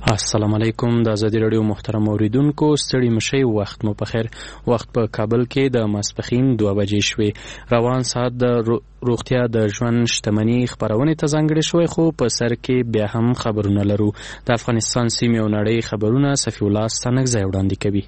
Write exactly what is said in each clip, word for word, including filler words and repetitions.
السلام علیکم. د آزادي رادیو محترم اوریدونکو ستړي مشئ، وخت مو په خیر. وخت په کابل کې د ماسپښین دوه بجې شوې. روان ساعت د روغتیا د ژوند شتمنۍ خبرونې ته ځانګړې شوی، خو په سر کې بیا هم خبرونه لرو. د افغانستان سیمې او نړۍ خبرونه صفي الله ستانکزی وړاندې کوي.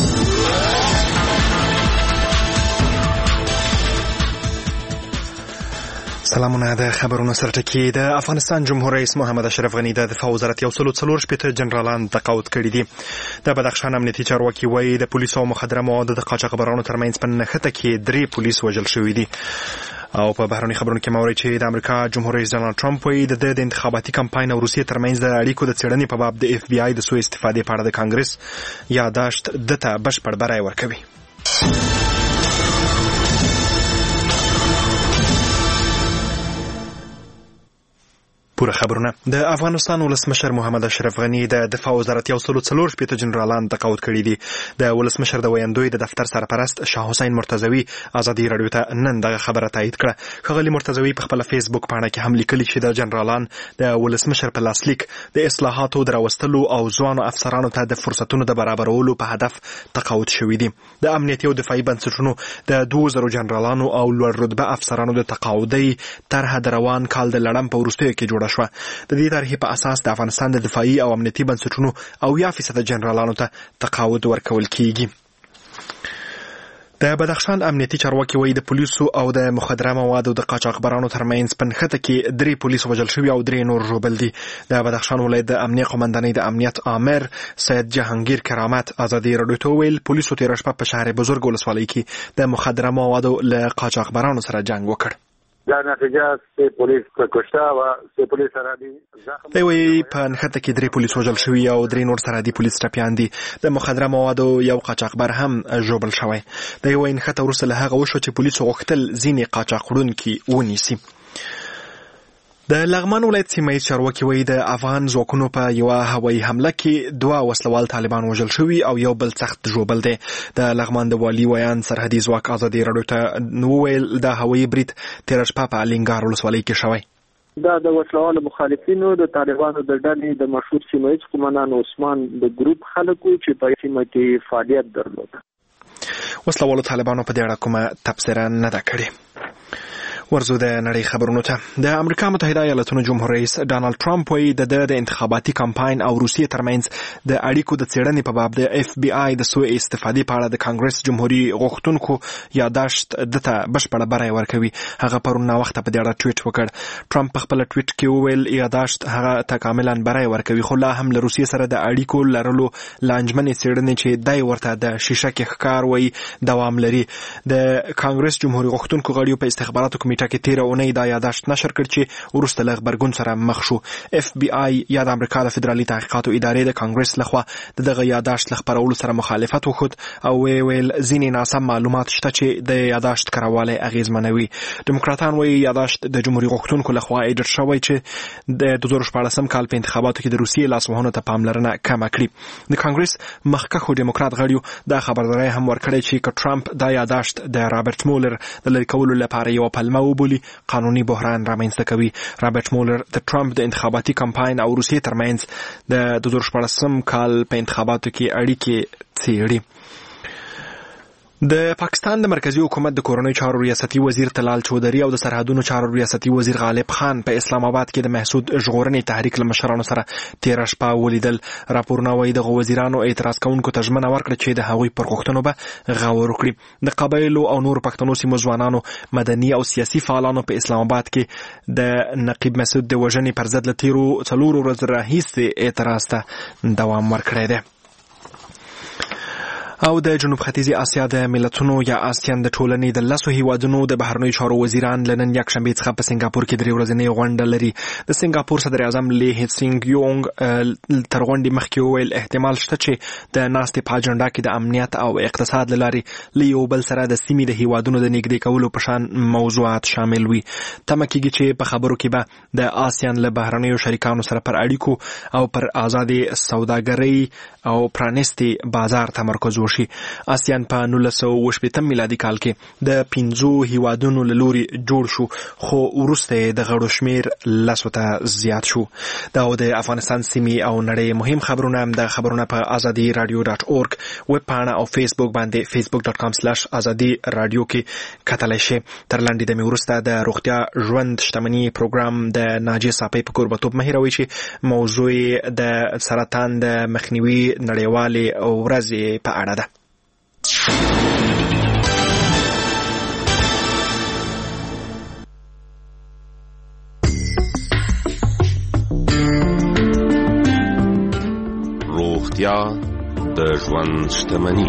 سلامونه. د خبرونو سرټکی. د افغانستان جمهور رئیس محمد اشرف غنی د دفاع وزارت یو سل څلور شپېته جنرالان تقاعد کړي دي. د بدخشان امنیتي چارواکي وایي د پولیسو او مخدره موادو د قاچاقبرانو ترمنځ په نښته کې درې پولیس وژل شوي دي. او په بهرني خبرونو کې موري چې د امریکا جمهور رئیس ډانلډ ټرمپ وایي د د انتخاباتي کمپاین او روسیې ترمنځ د اړیکو د څېړنې په باب د اف بی آی د سوء استفادې په اړه د کانګرس یاداشت دته بشپړ بری ورکوي. پوره خبرونه. د افغانستان ولسمشر محمد اشرف غنی د دفاع وزارت یو سل څلور شپېته جنرالان تقاعد کړي دي. د ولسمشر د ویاندوی د دفتر سرپرست شاه حسین مرتضوی آزادي رادیو ته نن دغه خبره تایید کړه. ښاغلي مرتضوی په خپل فیسبوک پاڼه کې هم لیکلي چې د جنرالان د ولسمشر په لاسلیک د اصلاحاتو د راوستلو او ځوانو افسرانو ته د فرصتونو د برابرولو په هدف تقاعد شوي دي. د امنیتي او دفاعي بنسټونو د دوه زرو جنرالانو او لوړ رتبه افسرانو د تقاعدي طرحه د روان کال د لړم په وروستیو کې جوړه شوه. د دې طرحې په اساس د افغانستان د دفاعي او امنیتي بنسټونو اویا فیصد جنرالانو ته تقاعد ورکول کیږي. د بدخشان امنیتي چارواکي وایي د پولیسو او د مخدره موادو د قاچاقبرانو ترمنځ په نښته کې درې پولیس وژل شوي او درې نور ژوبل دي. د بدخشان ولایت د امنیه قومندانۍ د امنیت آمر سید جهانگیر کرامت آزادي رادیو ته ویل پولیسو تېره شپه په شهر بزرګ ولسوالۍ کې د مخدره موادو له قاچاقبرانو سره جنگ وکړ. در نتیجه سه پولیس کشته و سه پولیس سرحدي زخم. دی وی په نښته کې درې پولیس وژل شوي او درې نور سرحدي پولیس ټپیان دي. د مخدره موادو یو قاچاقبر هم ژوبل شوی. دی وی نښته وروسته له هغه وشو چې پولیسو غوښتل ځینې قاچاقوړونکي ونیسي. د لغمان ولایت سیمه ییز چارواکي وایي د افغان ځواکونو په یوه هوایي حمله کې دوه وسلوال طالبان وژل شوي او یو بل سخت ژوبل دی. د لغمان د والي ویان سرحدي ځواک آزادي رادیو ته وویل د هوایي برید تېره شپه په الینګار ولسوالۍ کې شوی. دا د وسلوالو مخالفینو د طالبانو د ډلې د مشهور سیمه ییز قومندان عثمان د ګروپ خلکو چې په سیمه کې فعالیت درلود. وسلوالو طالبانو په دې اړه کومه تبصره نه ده کړې. ورزو د نړۍ خبرونو ته. د امریکا متحده ایالاتونو جمهور رئیس ډانلډ ټرمپ وایي د د انتخاباتي کمپاین او روسیې ترمنځ د اړیکو د څېړنې په باب د اف بی آی د سوء استفادې په اړه د کانګرس جمهوري غوښتونکو یاداشت دته بشپړه بری ورکوي. هغه پرون ناوخته په دې اړه ټویټ وکړ. ټرمپ په خپل ټویټ کې وویل یاداشت هغه ته کاملا بری ورکوي، خو لا هم له روسیې سره د اړیکو لرلو لانجمنې څېړنې چې دی ورته د شیشه کې ښکار وایي دوام لري. د کانګرس جمهوري غوښتونکو غړیو په استخباراتو کمیټه کې تیره اونۍ دا یاداشت نشر کړ چې وروسته له غبرګون سره مخ شو. اف بی آی یا د امریکا د فدرالي تحقیقاتو ادارې د کانګرس لخوا د دغه یاداشت له خپرولو سره مخالفت وښود او ویل ځینې ناسم معلومات شته چې د یاداشت کراوالی اغیزمنوي. ډیموکراتان وایي یاداشت د جمهوري غوښتونکو لخوا ایډیټ شوی چې د دوه زره شپاړسم کال په انتخاباتو کې د روسیې لاسوهنو ته پاملرنه کمه کړي. د کانګرس مخکښو ډیموکرات غړیو دا خبرداری هم ورکړی چې که ټرمپ دا یاداشت د رابرټ مولر د لرې کولو لپاره یوه پلمه وبولي قانوني بحران رامنځته کوي. رابرټ مولر د ټرمپ د انتخاباتي کمپاین او روسیې ترمنځ د دوه زره شپاړسم کال په انتخاباتو کې اړیکې څېړي. د پاکستان د مرکزی حکومت د کورنۍ چارو ریاستي وزیر طلال چودري او د سرحدونو چارو ریاستي وزیر غالب خان په اسلام آباد کې د محسود ژغورنې تحریک له مشرانو سره تېره شپه ولیدل. راپورونه وایي دغه وزیرانو اعتراض کوونکو ته ژمنه ورکړه چې د هغوی پر غوښتنو به غور وکړي. د قبایلو او نورو پښتنو سیمو ځوانانو، مدني او سیاسي فعالانو په اسلام آباد کې د نقیب مسعود د وژنې پر ضد له تېرو څلورو ورځو راهیسې اعتراض ته دوام ورکړی دی. او د جنوب ختیځي اسیا د ملتونو یا آسیان د ټولنې د لسو هیوادونو د بهرنیو چارو وزیران له نن یکشنبې څخه په سنګاپور کې درې ورځنۍ غونډه لري. د سنګاپور صدر اعظم لی هیسینګ یونګ تر غونډې مخکې وویل احتمال شته چې د ناستې په اجنډا کې د امنیت او اقتصاد له لارې له یو بل سره د سیمې د هیوادونو د نږدې کولو په شان موضوعات شامل وي. تمه کېږي چې په خبرو کې به د آسیان له بهرنیو شریکانو سره پر اړیکو او پر آزادې سوداګرۍ او پرانیستي بازار تمرکز وشي. وشي. آسیان په نولس سوه اوه شپېتم میلادي کال کې د پنځو هیوادونو له لوري جوړ شو، خو وروسته د غړو شمیر لسو ته زیات شو. دا د افغانستان سیمې او نړۍ مهم خبرونه د خبرونه په ازادي رادیو ډاټ اورګ ویب پاڼه او فیسبوک باندې فیسبوک ډاټ کام سلاش ازادي رادیو کې کتلی شي. تر لنډې دمې وروسته د روغتیا ژوند شتمني پروګرام د ناجیه صافۍ په کوربتوب مه هېروئ چې موضوع د سرطان د مخنیوي نړیوالې ورځې په اړه ده. روغتیا د ژوند شتمني.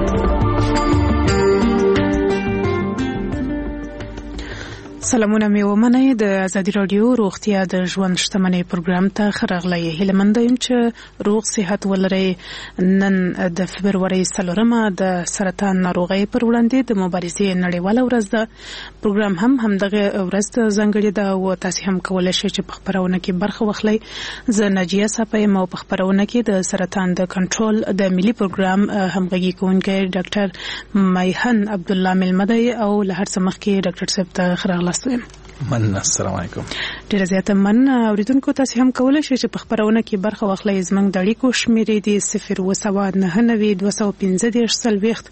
سلامونه مې ومنئ. د ازادي رادیو روغتیا د ژوند شتمنۍ پروګرام ته ښه راغلی. هیله مند یم چې روغ صحت ولرئ. نن د فبرورۍ څلورمه د سرطان ناروغۍ پر وړاندې د مبارزې نړیواله ورځ ده. پروګرام هم همدغه ورځ ته ځانګړې ده او تاسې هم کولی شئ چې په خپرونه کې برخه واخلئ. زه ناجیه صافۍ یم او په خپرونه کې د سرطان د کنټرول د ملي پروګرام همغږي کوونکی ډاکټر میهن عبدالله ملمه دی او له هر څه مخکې ډاکټر صاحب ته ښه راغلاست. من السلام علیکم. ډیره زیاته من اوریدونکو تاسو هم کولای شئ چې په خبرونه کې برخه واخلئ. زموږ د اړیکو شمیرې دي صفر اووه سوه نهه نوي دوه سوه پنځه دېرش څلوېښت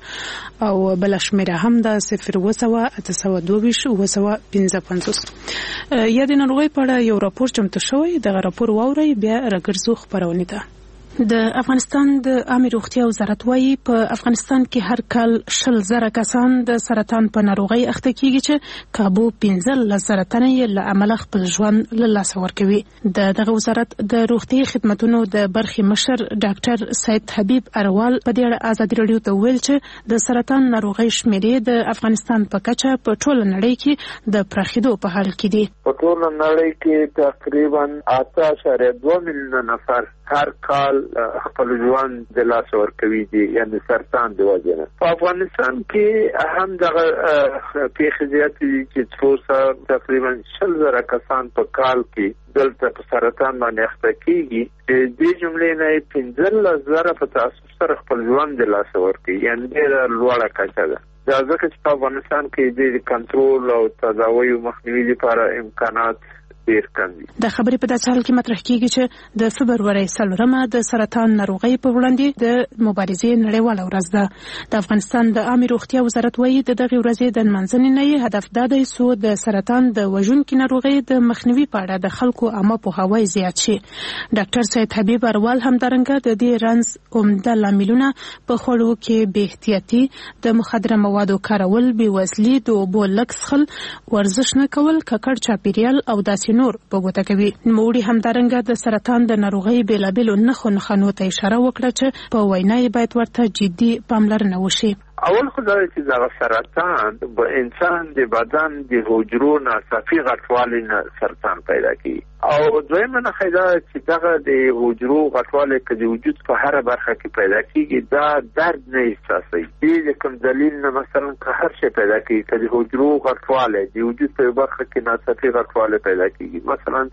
او بله شمیره هم ده صفر اووه سوه اته سوه دوه ویشت اووه سوه پنځه پنځوس. یا د ناروغۍ په اړه یو راپور چمتو شوی، دغه راپور واورئ بیا راګرځو خپرونې ته. د افغانستان د عامه روغتیا وزارت وايي په افغانستان کې هر کال شل زره کسان د سرطان په ناروغۍ اخته کیږي چې کابو پنځلس زره تنه یې له امله خپل ژوند له لاسه ورکوي. د دغه وزارت د روغتي خدماتونو د برخې مشر ډاکټر سید حبیب اروال په دې اړه ازادي رادیو ته ویل چې د سرطان ناروغۍ شمیرې د افغانستان په کچه په ټوله نړۍ کې د پراخېدو په حال کې دي. په ټوله نړۍ کې تقریبا اته اعشاریه دوه میلیونه نفر هر کال خپل ژوند د لاسه ورکوي دي، یعنی سرطان د وجې نه. په افغانستان کې هم دغه پیښې زیاتې دي چې څو تقریبا شل زره کسان په کال کې دلته په سرطان باندې اخته کیږي. د دې جملې نه پنځلس زره په تعصب سره خپل ژوند د لاسه ورکوي، یعنی ډېره لوړه کچه ده. دا ځکه چې په افغانستان کې د کنټرول او تداوی او مخنیوي لپاره امکانات ډیر کم دي. د خبرې په داسې حال کې مطرح کیږي چې د فبرورۍ څلورمه د سرطان ناروغۍ په وړاندې د مبارزې نړیواله ورځ ده. د افغانستان د عامه روغتیا وزارت وايي د دغه ورځې د نمانځنې نه هدف دا دی څو د سرطان د وژونکي ناروغۍ د مخنیوي په اړه د خلکو عامه پوهاوی زیات شي. ډاکټر سید حبیب اروال همدارنګه د دې رنځ عمده لاملونه په خوړو کې بې احتیاطي، د مخدره موادو کارول، بېوزلي، د اوبو لږ څښل، ورزش نه کول، ککړ چاپیریال او داسې نور په ګوته کوي. نوموړي همدارنګه د سرطان د ناروغۍ بېلابېلو نښو نښانو ته اشاره وکړه چې په وینا یې باید ورته جدي پاملرنه وشي. اول خدای چې دا سرطان په انسان د بدن د حجرو ناڅاپي غټوالي نه سرطان پیدا کوي، او دویمه نښه دا چې دغه د حجرو غټوالی که د وجود په هره برخه کې پیدا کیږي دا درد نه احساسوي. دې د کوم دلیل نه مثلا که هر شی پیدا کیږي، که د حجرو غټوالی د وجود په برخه کې ناڅاپي غټوالی پیدا کیږي، مثلا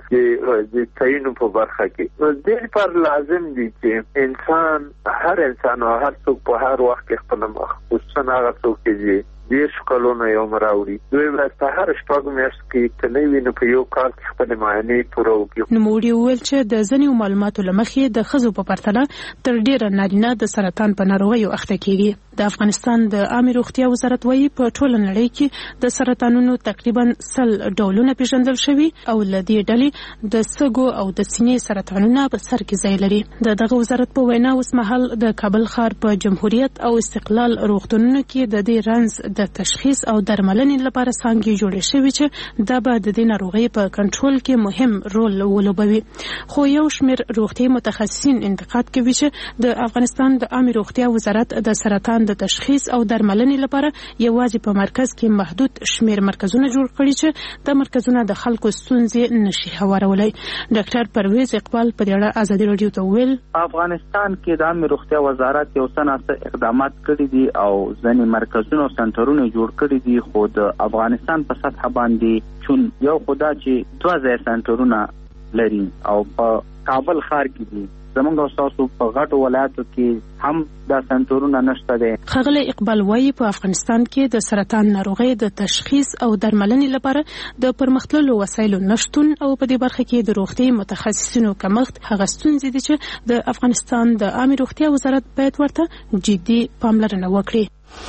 د تعینو په برخه کې، نو دې لپاره لازم دي چې انسان هر انسان او هر څوک په هر وخت کې خپل مخ خصوصا هغه څوک چې دیرش کلونه یو مراوړي دوی باید په هر شپږ میاشت کې که نه وي نو په یو کال کې خپلې معاینې پوره وکړي. نوموړي وویل چې د ځینو معلوماتو له مخې د ښځو په پرتله تر ډېره نارینه د سرطان په ناروغیو اخته کیږي. د افغانستان د عامه روغتیا وزارت وايي په ټوله نړۍ کې د سرطانونو تقریبا سل ډولونه پیژندل شوي او له دې ډلې د سږو او د سینې سرطانونه په سر کې ځای لري. د دغه وزارت په وینا اوس مهال د کابل ښار په جمهوریت او استقلال روغتونونو کې د دې رنځ د تشخیص او درملنې لپاره څانګې جوړې شوې چې دا به د دې ناروغۍ په کنټرول کې مهم رول ولوبوي. خو یو شمېر روغتي متخصصین انتقاد کوي چې د افغانستان د عامه روغتیا وزارت د سرطان د تشخیص او درملنې لپاره یوازې په مرکز کې محدود شمېر مرکزونه جوړ کړي چې د مرکزونه د خلکو ستونزې نشي هوارولی. ډاکټر پرویز اقبال په دې اړه ازادي رادیو ته ویل افغانستان کې د عامه روغتیا وزارت یو څه ناڅه اقدامات کړي دي او ځینې مرکزونه او سنټرونه جوړ کړي دي، خو د افغانستان په سطح باندې چون یو خدا چې دوه ځای سنټرونه لري او په کابل ښار کې دي. زمونږ او تاسو په غټو ولایتو کې هم دا سنترونه نشته دي. ښاغلی اقبال وایي په افغانستان کې د سرطان ناروغۍ د تشخیص او درملنې لپاره د پرمختللو وسایلو نشتون او په دې برخه کې د روغتي متخصصینو کمښت هغه ستونزې دي چې د افغانستان د عامه روغتیا وزارت باید ورته جدي پاملرنه وکړي.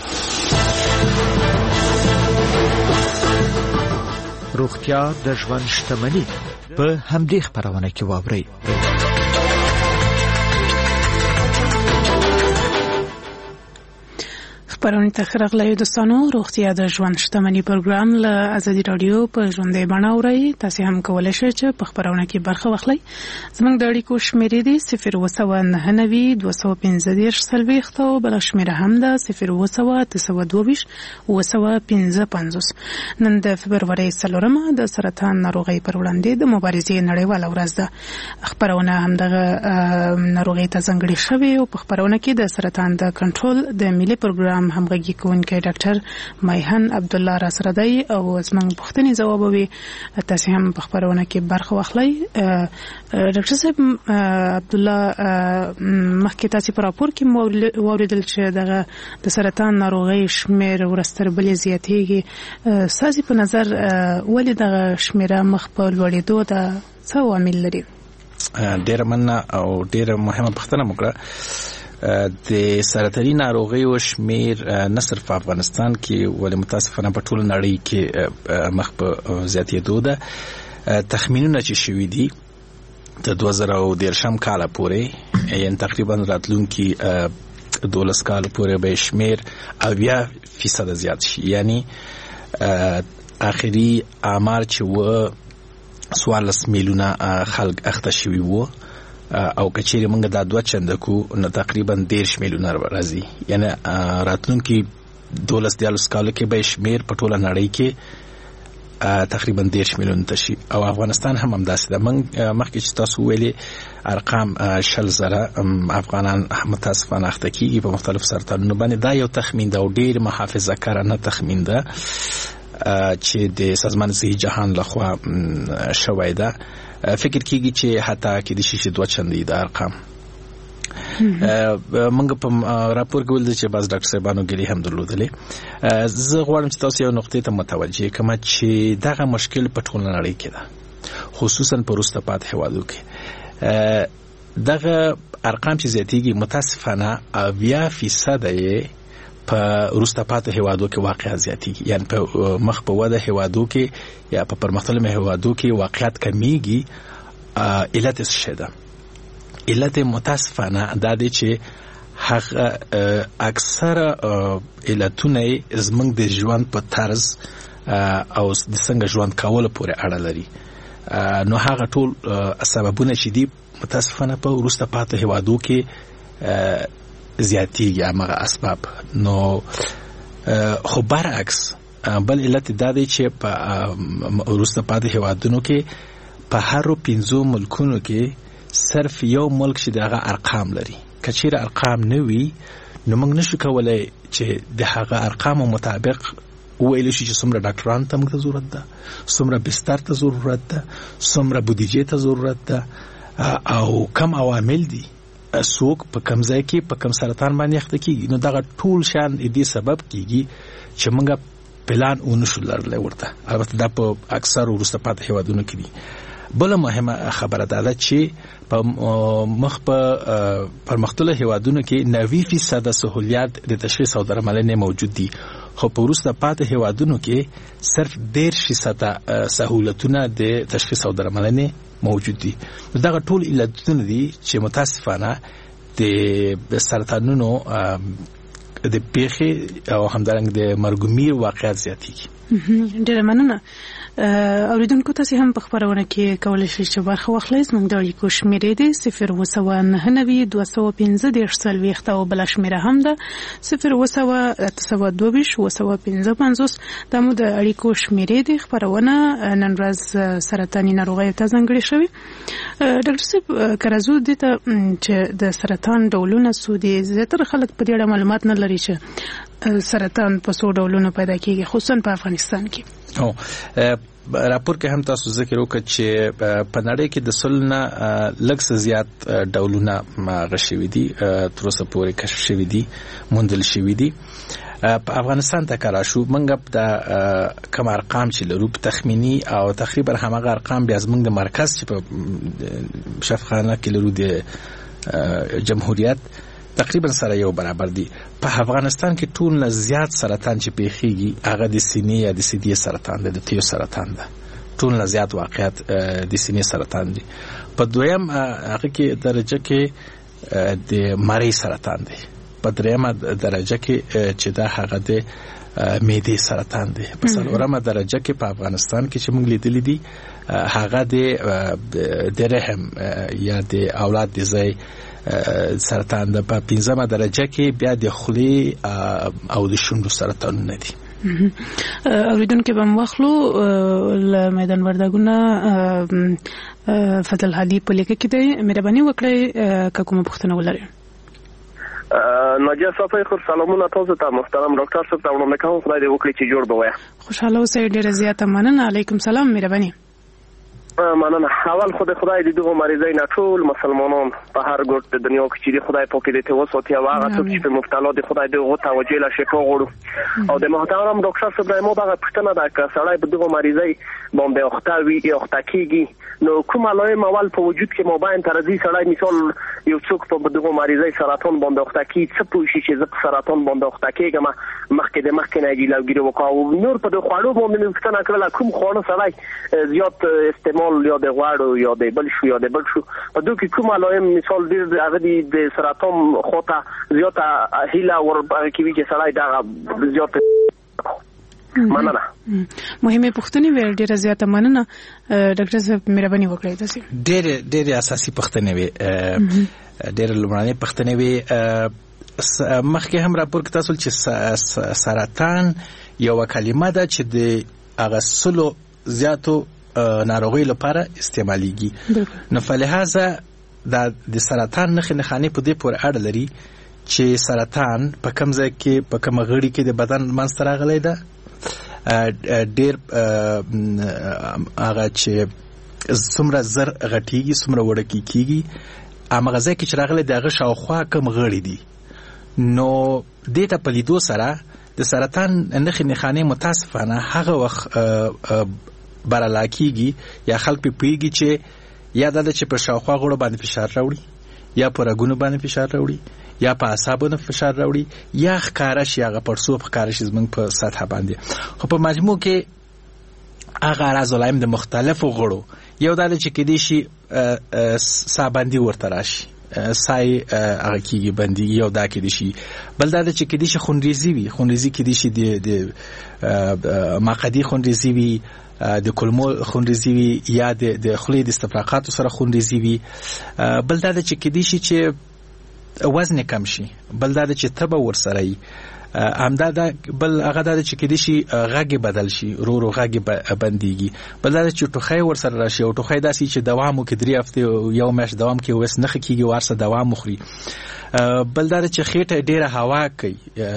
روغتیا د ژوند شتمني په همدې خبرونه کې واورئ. خبرونه تخرغلای دوستانو روغتیا د ژوند شتمني پروګرام له ازادي رادیو په ژوندې بڼه اورئ. تاسو هم کولای شئ چې په خبرونه کې برخه واخلئ. زموږ د اړیکو شمیرې دي صفر اووه سوه نهه نوي دوه سوه پنځه دېرش څلوېښت او بله شمیره هم ده صفر اووه سوه اته سوه دوه ویشت اووه سوه پنځه پنځوس. نن د فبرورۍ څلورمه د سرطان ناروغۍ پر وړاندې د مبارزې نړیواله ورځ ده. خبرونه همدغه ناروغۍ ته ځانګړې شوې او په خبرونه کې د سرطان د کنټرول د ملي پروګرام همغږي کوونکی ډاکټر مایحن عبدالله را سره دی او زموږ پوښتنې ځوابوي. تاسو هم په خبرونه کې برخه واخلئ. ډاکټر صاحب عبدالله مخکې تاسو په راپور کې واوریدل چې دغه د سرطان ناروغۍ شمیر ورستر بلې زیاتېږي. ستاسو په نظر ولې دغه شمیره مخ په لوړېدو ده؟ څه عوامل لري؟ ډېره مننه او ډېره مهمه پوښتنه مو کړه. د سرطاني ناروغیو شمیر نه صرف په افغانستان کې ولې متاسفانه په ټوله نړۍ کې مخ په زیاتېدو ده. تخمینونه چې شوي دي د دوه زره او دېرشم کاله پورې یعنې تقریبا راتلونکي دولس کاله پورې به شمیر اویا فیصده زیات شي. یعنې آخري آمار چې و څوارلس میلیونه خلک اخته شوي وو او کچېرې موږ دا دوه چنده کو نو تقریبا دېرش میلیونه راځي. یعنې راتلونکي دولس دیارلس کالو کې به شمیر په ټوله نړۍ کې تقریبا دېرش میلیونه ته شي او افغانستان هم همداسې ده. موږ مخکې چې تاسو ویلې ارقام شل زره افغانان متاسفانه اخته کېږي په مختلفو سرطانونو باندې. دا یو تخمین ده او ډېر محافظه کارانه تخمین ده چې د سازمان صحي جهان لخوا شوی ده. فکر کیږي چې حتی کې د شیشه دوه چندې د ارقام موږ په راپور کې ولدل چې باز ډاکټر صاحبانو ګری هم درلودلې. زه غواړم چې تاسو یو نقطې ته متوجه کړم چې دغه مشکل په ټوله نړۍ کې ده، خصوصا په وروسته پاتې هیوادو کې. دغه ارقام چې زیاتېږي متاسفانه اویا فیصد یې په وروسته پاتې هیوادو کې واقعا زیاتېږي. یعنې په مخ په وده هیوادو کې یا په پرمختللو هیوادو کې واقعیت کمیږي. علت څه شی ده؟ علت متاسفانه دا دی چې هغه اکثره علتونه زموږ د ژوند په طرز او د څنګه ژوند کولو پورې اړه لري. نو هغه ټول سببونه چې دي متاسفانه په وروسته پاتې هیوادو کې زیاتېږي همغه اسباب. نو خو برعکس بل علت دا دی چې په وروسته پاتې هیوادونو کې په هرو پنځو ملکونو کې صرف یو ملک چې دغه ارقام لري. که چیرې ارقام نه وي نو موږ نشو کولای چې د هغه ارقامو مطابق وویل شي چې څومره ډاکټرانو ته موږ ته ضرورت ده، څومره بستر ته ضرورت ده، څومره بودیجې ته ضرورت ده او کم عوامل دي څوک په کم ځای کې په کم سرطان باندې اخته کېږي. نو دغه ټول شیان دې سبب کېږي چې موږ پلان ونشو لرلی ورته. البته دا په اکثر وروسته پاتې هیوادونو کې دي. بله مهمه خبره دا ده چې په مخ په پرمختللو هیوادونو کې نوي فیصد سهولیات د تشخیص او درملنې موجود دي، خو په وروسته پاتې هیوادونو کې صرف دېرش فیصد سهولتونه د تشخیص او درملنې موجود دي. دغه ټول علتونه دي چې متاسفانه د سرطانونو د پیښې او همدارنګه د مرګومیر واقعیت زیاتېږي. ډېره مننه. اوریدونکو تاسو هم په خبرونه کې کولای شئ چې برخه واخلئ. زموږ د اړیکو شمیرې دي صفر اووه سوه نهه نوي دوه سوه پنځه دېرش څلوېښت او بله شمیره هم ده صفر اووه سوه اته سوه دوه ویشت اووه سوه پنځه پنځوس. دا مو د اړیکو شمیرې دي. خبرونه نن ورځ سرطاني ناروغیو ته ځانګړې شوې. ډاکټر صاحب که راځو دې ته چې د سرطان ډولونه څو دي، زیاتره خلک په دې اړه معلومات نه لري چې سرطان په څو ډولونو پیدا کېږي خصوصا په افغانستان کې. او راپور کې هم تاسو ذکر وکړ چې په نړۍ کې د سلنه لږ څه زیات ډولونه غشوي دي تر اوسه پورې کشف شوي دي موندل شوي دي. په افغانستان ته کار شو منګه د کوم ارقام چې لرو په تخمینی او تقریبا همغه ارقام بیا زموږ د مرکز چې په شفاخانه کې لرو د جمهوریت تقریبا سره یو برابر دي. په افغانستان کې ټول نه زیات سرطان چې پیخیږي هغه د سینې یا د سیدی سرطان دی، د تیو سرطان ده. ټول نه زیات واقعیت د سینې سرطان دي. په دویم هغه کې درجه کې د مری سرطان دی. په دریمه درجه کې چې دا هغه د معدې سرطان دی. په څلورمه درجه کې په افغانستان کې چې موږ لیدلې دي هغه د رحم یا د اولاد د ځای سرطان ده. په پنځمه درجه کې بیا د خولې او د شونډو سرطانونه دي. اوریدونکو به مخلو ل میدان وردګونه فضل حلی په لیکه کې دی. مهرباني وکړئ که کومه پوښتنه ولرئ. ناجیه صافی خور سلامونه تاسو ته محترم ډاکټر صاحب ته وړاندې کوم. خدای دې وکړي چې جوړ به وای. خوشاله اوسئ. ډیره زیاته مننه. علیکم سلام. مهرباني. مننه. اول خو د خدای دې دغه مریضای نه ټول مسلمانان په هر ګوټ د دنیا کې چې خدای پاک دې ته وساتي او هغه څوک چې په مبتلا دي خدای دې هغه توجه له شفا غوړو. او د محترم ډاکټر صاحب دایمو دغه پښتنه ده که سړی په دغه مریضای باندې اخته وي یا اخته کیږي نو کوم علائم اول په وجود کې مابین ترځي سړی مثال یو څوک په دغه مریضای سرطان باندې اخته کی څه پوښي چې زه سرطان باندې اخته کېږم مخکې د مخکې نه جلوګیری وکاو نور په دغه خواړو باندې پښتنه کړل کوم خواړه سړی زیات استعمال یا د غواړو یا د بل شو یا د بل شو په دوی کې کوم علائم مثال ډیر هغه د سرطان خوته زیاته هیله ور کوي چې سړی دا زیات مننه. مهمه پوښتنې ویل ډیره زیاته مننه. ډاکټر صاحب مهرباني وکړئ تاسو. ډېر ډېر اساسي پوښتنې وي ډېر لومړنۍ پوښتنې وي. مخکې هم راپور کې تاسو چې سرطان یو کلمه ده چې د هغه سلو زیاتو ناروغي لپاره استعماليږي. نو فلهذا د سرطان نښې نښانې په دې پورې اړه لري چې سرطان په کوم ځای کې په کوم غړي کې د بدن منځته راغلی ده. ډېر هغه چې څومره زر غټیږي څومره وړکی کیږي هغه ځای کې چې راغلی د هغه شاوخوا کوم غړي دي. نو دې ته په لیدو سره د سرطان نښې نښانې متاسفانه هغه وخت براله کیږي یا خلک په پیږي چې یا د چې په شاوخوا غړو باندې فشار راوړي یا په رګونو باندې فشار راوړي یا په اعصابونو فشار راوړي یا ښکارا شي هغه پرسو ښکارا شي زمونږ په سطح باندې. خو په مجموع کې هغه راز علائم د مختلفو غړو یو دا چې کېدی شي سابندي ورته راشي سای هغه کېږي بندي یو دا کېدی شي بل دا چې کېدی شي خونریزي وي خونریزي کېدی شي د مقعدي خونریزي وي د کولمو خونریزي وي یا د خولې د استفراغاتو سره خونریزي وي. بل دا چې کېدی شي چې وزن کم شي بل دا چې تبه ورسره وي همدا دا بل هغه دا چې کېدی شي غږ بدل شي رو رو غږ بنديږي بل دا چې ټوخی ورسره راشي او ټوخی داسې چې دوام وکړي درې هفته یو میاشت دوام کوي وس نه کېږي ورسره دوام مخري. بل دا چې خېټه ډیره هوا کوي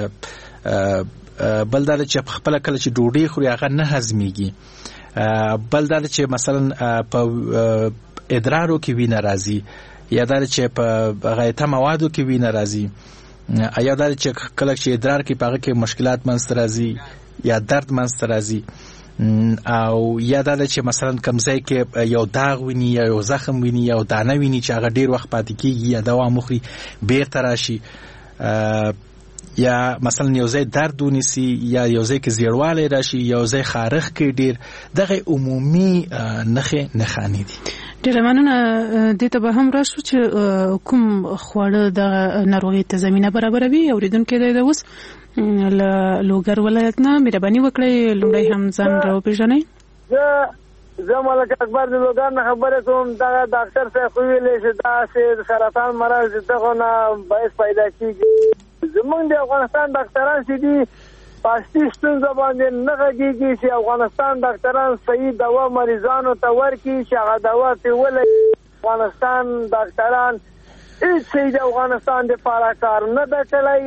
بل دا چې خپل کله چې ډوډۍ خوري هغه نه هضميږي. بل دا چې مثلا په ادرارو کې وینه راځي یا دا چې په غایطه موادو کې وینه راځي یا دا چې کله چې ادرار کې پاغه کې مشکلات منځته راځي یا درد منځته راځي او یا دا چې مثلا کمزای کې یو داغ ویني یا یو زخم ویني یا دانه ویني چې هغه ډیر وخت پاتې کیږي یا دوا مخري بیرته راشي یا مثلا یو ځای درد ونیسي یا یو ځای کې زیړوالی راشي یو ځای خارښ کې ډیر دغه عمومي نښې نښانې دي. ډیره مننه. دې ته به هم راشو چې کوم خواړه د ناروغۍ ته زمینه برابروي. اوریدونکي دی اوس له لوګر ولایت نه مهرباني وکړئ لومړی هم ځان راوپېژنئ. زه زه ملک اکبر د لوګر نه خبرې کوم. دغه ډاکټر صاحب خو ویلې چې داسې سرطان مرض دغه نه باعث پیدا کېږي. زمونږ د افغانستان ډاکټران چې دي پاستي ستونزه باندې نه غږیږي چې افغانستان ډاکټران صحیح دوا مریضانو ته ورکړي چې هغه دوا پې ولګي. افغانستان ډاکټران هېڅ صحیح د افغانستان دپاره کار نه ده کړی.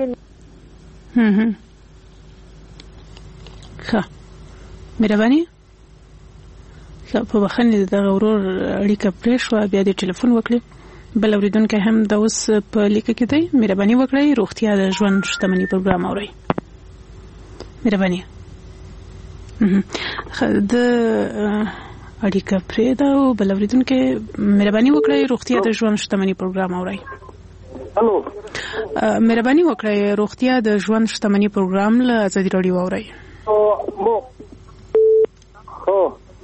ښه مهرباني. په بخښنې دغه ورور اړیکه پرې شوه بیا دې ټلیفون وکړي. بل اورېدونکی هم د اوس په لیکه کې دی. مهرباني وکړئ روغتیا د ژوند شتمني پروګرام اورئ. مهرباني د اړیکه پرې ده او بل اورېدونکی مهرباني وکړئ روغتیا د ژوند شتمني پروګرام اورئ. الو مهرباني وکړئ روغتیا د ژوند شتمني پروګرام له ازادي راډیو اورئ. او مو هو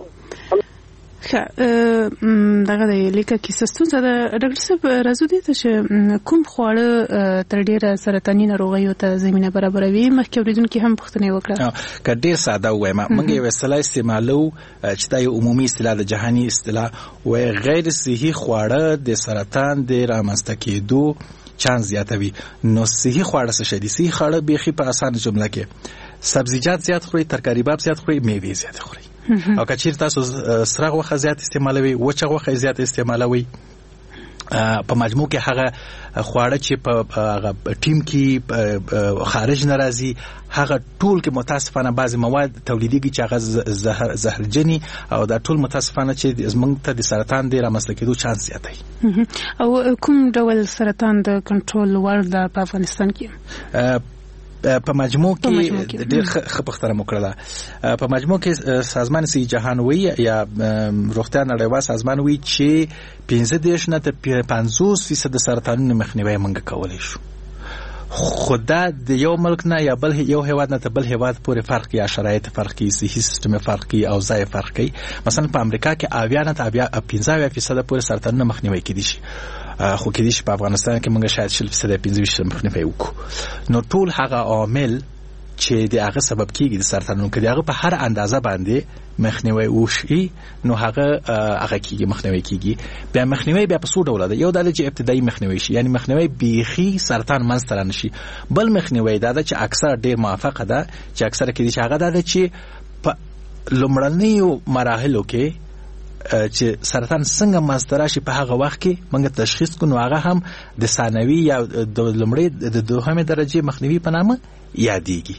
دغه د لیکه کې ستونزه ده. ډاکټر صاحب راځو دې ته چې کوم خواړه تر ډیره سرطاني ناروغیو ته زمینه برابروي. مخکې اورېدونکي هم پوښتنه وکړه. که ډیر ساده وایم موږ یو اصطلاح استعمالو چې دا یو عمومي اصطلاح د جهاني اصطلاح وای غیر صحي خواړه د سرطان د رامنځته کېدو چانس زیاتوي. نو صحي خواړه څه شي دي؟ صحي خواړه بیخي په اسانه جمله کې سبزیجات زیات خوري، ترکاری باب زیات خوري، میوې زیات خوري. او که چیرې تاسو سره غوښه زیات استعمالوي، وچه غوښه زیات استعمالوي، په مجموع کې هغه خواړه چې په هغه ټیم کې خارج ناراضي هغه ټول کې متاسفانه بعضی مواد تولیديږي چې هغه زهر زهرجني او دا ټول متاسفانه چې زمونږ ته د سرطان د رامنځته کېدو چانس زیاتوي. او کوم ډول سرطان د کنټرول وړ ده په افغانستان کې؟ په مجموع کې ډېر ښه پوښتنه وکړه. په مجموع کې سازمان صحي جهان وی یا روغتیا نړیوال سازمان وی چې پنځه دېرش نه تر پنځوس فیصد سرطانونو مخنیوی موږ کولی شو. خو دا د یو ملک نه یا بل یو هیواد نه ته بل هیواد پورې فرق یا شرایط فرقي، صحي سیستم فرقي او ځای فرقي. مثلا په امریکا کې اویا نه تر پنځه اویا فیصد پورې سرطانونه مخنیوی کېدی شي، خو کې دي چې په افغانستان کې موږ شاید شل فیصد پنځه ویشت مخنیوی وکړو. نو ټول هغه عامل چې د هغه سبب کېږي د سرطانونو کې هغه په هر اندازه باندې مخنیوی وشي نو هغه هغه کېږي مخنیوی کېږي. بیا مخنیوی بیا په څو ډوله ده. یو دا چې ابتدایي مخنیوی شي، یعنی مخنیوی بیخي سرطان منځته رانشي. بل مخنیوی دا ده چې اکثر ډېر موافقه ده چې اکثر کې دي چې هغه دا ده چې په لومړنیو مراحلو کې چې سرطان څنګه منځته راشي په هغه وخت کې موږ تشخیص کړو، هغه هم د ثانوي یا د لومړۍ د دوهمې درجې مخنیوي په نامه یادېږي.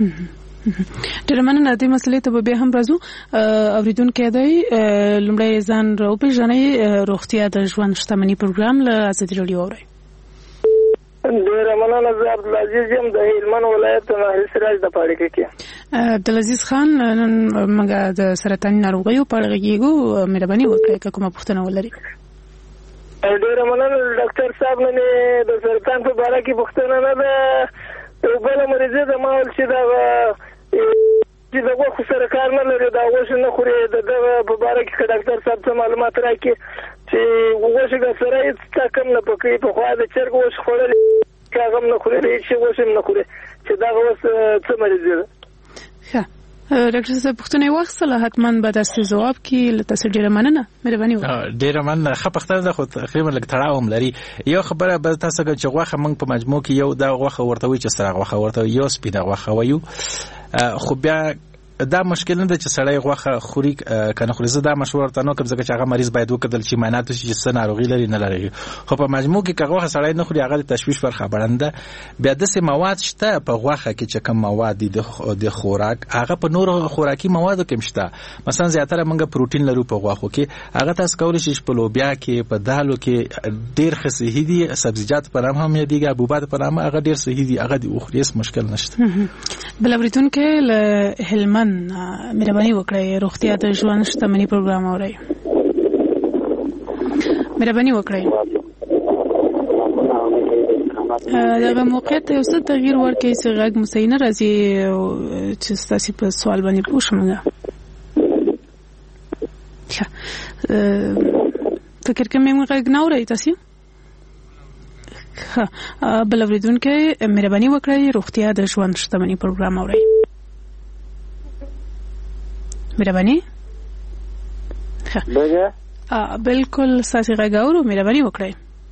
ډېر مننه. دې مسلې ته به هم راځو. اوریدونکي دی لومړی ځان راوپېژنئ. روغتیا د ژوند شتمني پروګرام له ازادي راډیو اورئ. ډېر مننه. زه عبدالعزیز یم د هلمند ولایت ناهل سراج د پاړکې کې. عبدالعزیز خان نن موږ د سرطاني ناروغیو په اړه غږیږو. مهرباني وکړئ که کومه پوښتنه ولرئ. ډېر مننه ډاکټر صاحب. نن د سرطان په اړه کې پوښتنه نه ده. یو بل مریض د ماول چې دا چې د غوښو سره کار نه لري، دا غوښه نه خوري، دغه په اړه کې ډاکټر صاحب څه معلومات راکړي چې غوښه د سره هیڅ کم نه پکې په خوا د چرګ غوښه خوړل کاغم نه خوري، هیڅ غوښه نه خوري چې دا غوښه څه مریض ده. ښه ډاکټر صاحب پوښتنه واخیستله، حتما به تاسو ځواب کې له تاسو ډیره مننه. مهرباني وکړئ. ډیره مننه. ښه پوښتنه ده خو تقریبا لږ تړاو هم لري. یو خبره به تاسو کې چې غوښه موږ په مجموع کې یو دا غوښه ورته وي چې سره غوښه ورته یو سپینه غوښه وایو. خو بیا دا مشکل نه ده چې سړی غوښه خوري کنه خوري. زه دا مشوره ورته نه کوم ځکه چې هغه مریض باید وکړل چې معناته چې څه ناروغي لري نه لري. خو په مجموع کې که غوښه سړی نه خوري هغه د تشویش پر خبرنده. بیا داسې مواد شته په غوښه کې چې کوم مواد دي د خوراک هغه په نور خوراکي موادو کې مشته. مثلا زیاتره موږ پروتین لرو په غوښو کې، هغه تاسو کولی شئ په لوبیا کې په دالو کې ډېر ښه صحي دي. سبزیجات په نام هم یادېږي، حبوبات په نام هغه ډېر صحي دي، هغه د اخري هیڅ مشکل نشته. بل اورېدونکی له هلمند مهرباني وکړئ روغتیا د ژوند شتمني پروګرام اورئ. مهرباني وکړئ. دغه موقعیت یو څه تغییر ورکړئ چې غږ مو صحیح نه راځي چې ستاسو په سوال باندې پوه شم. فکر کوم موږ غږ نه اورئ تاسو. ښه بل اورېدونکی مهرباني وکړئ روغتیا د ژوند شتمني پروګرام اورئ. مهرباني. بګه بالکل ساسي غاورو. مهرباني وکړئ.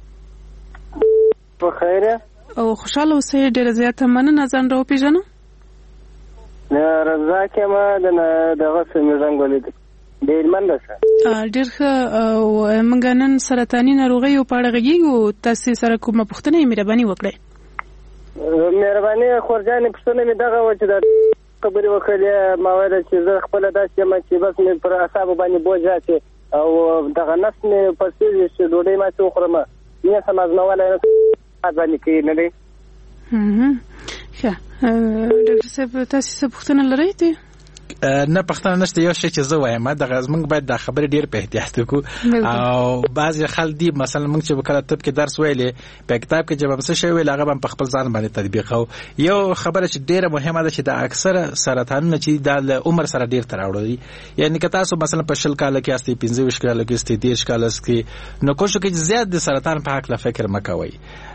په خیره او خوشاله اوسئ. ډېر زیاته مننه. ځان راوپېژنم. نه رضا کما دغه سمې ځنګولې د هلمند څخه. ډېر ښه. موږ نن سرطاني ناروغیو په اړه غږیږو. تاسو سره کومه پوښتنه یې مهرباني وکړئ. مهرباني خورجانې پوښتنه مې دغه و چې د خبرې وکړې ما ویل چې زه خپل داسې یم چې بس مې پر اعصابو باندې بوج راشي او دغه نس مې پرسېږي چې ډوډۍ ما چې وخورم مینه سم ازمولی نه باندې کوي نه دی. ښه ډاکټر صاحب تاسې څه پوښتنه لرئ دي؟ نه پښتنه نشته. یو شی چې زه وایم دغه موږ باید دا خبرې ډیر په احتیاط وکړو او بعضی خلک دي مثلا موږ چې وکړه طب کې درس ویلې په کتاب کې جواب څه شی ویل هغه په خپل ځان باندې تطبیقو. یو خبره چې ډیره مهمه ده چې د اکثره سرطانونه چې د عمر سره ډیر تړاو لري، یعنی که تاسو مثلا په شل کال کې استي پنځه ویشت کال کې استي دېرش کال کې نو کوشش وکړئ زیات د سرطان په حق لا فکر مکوئ.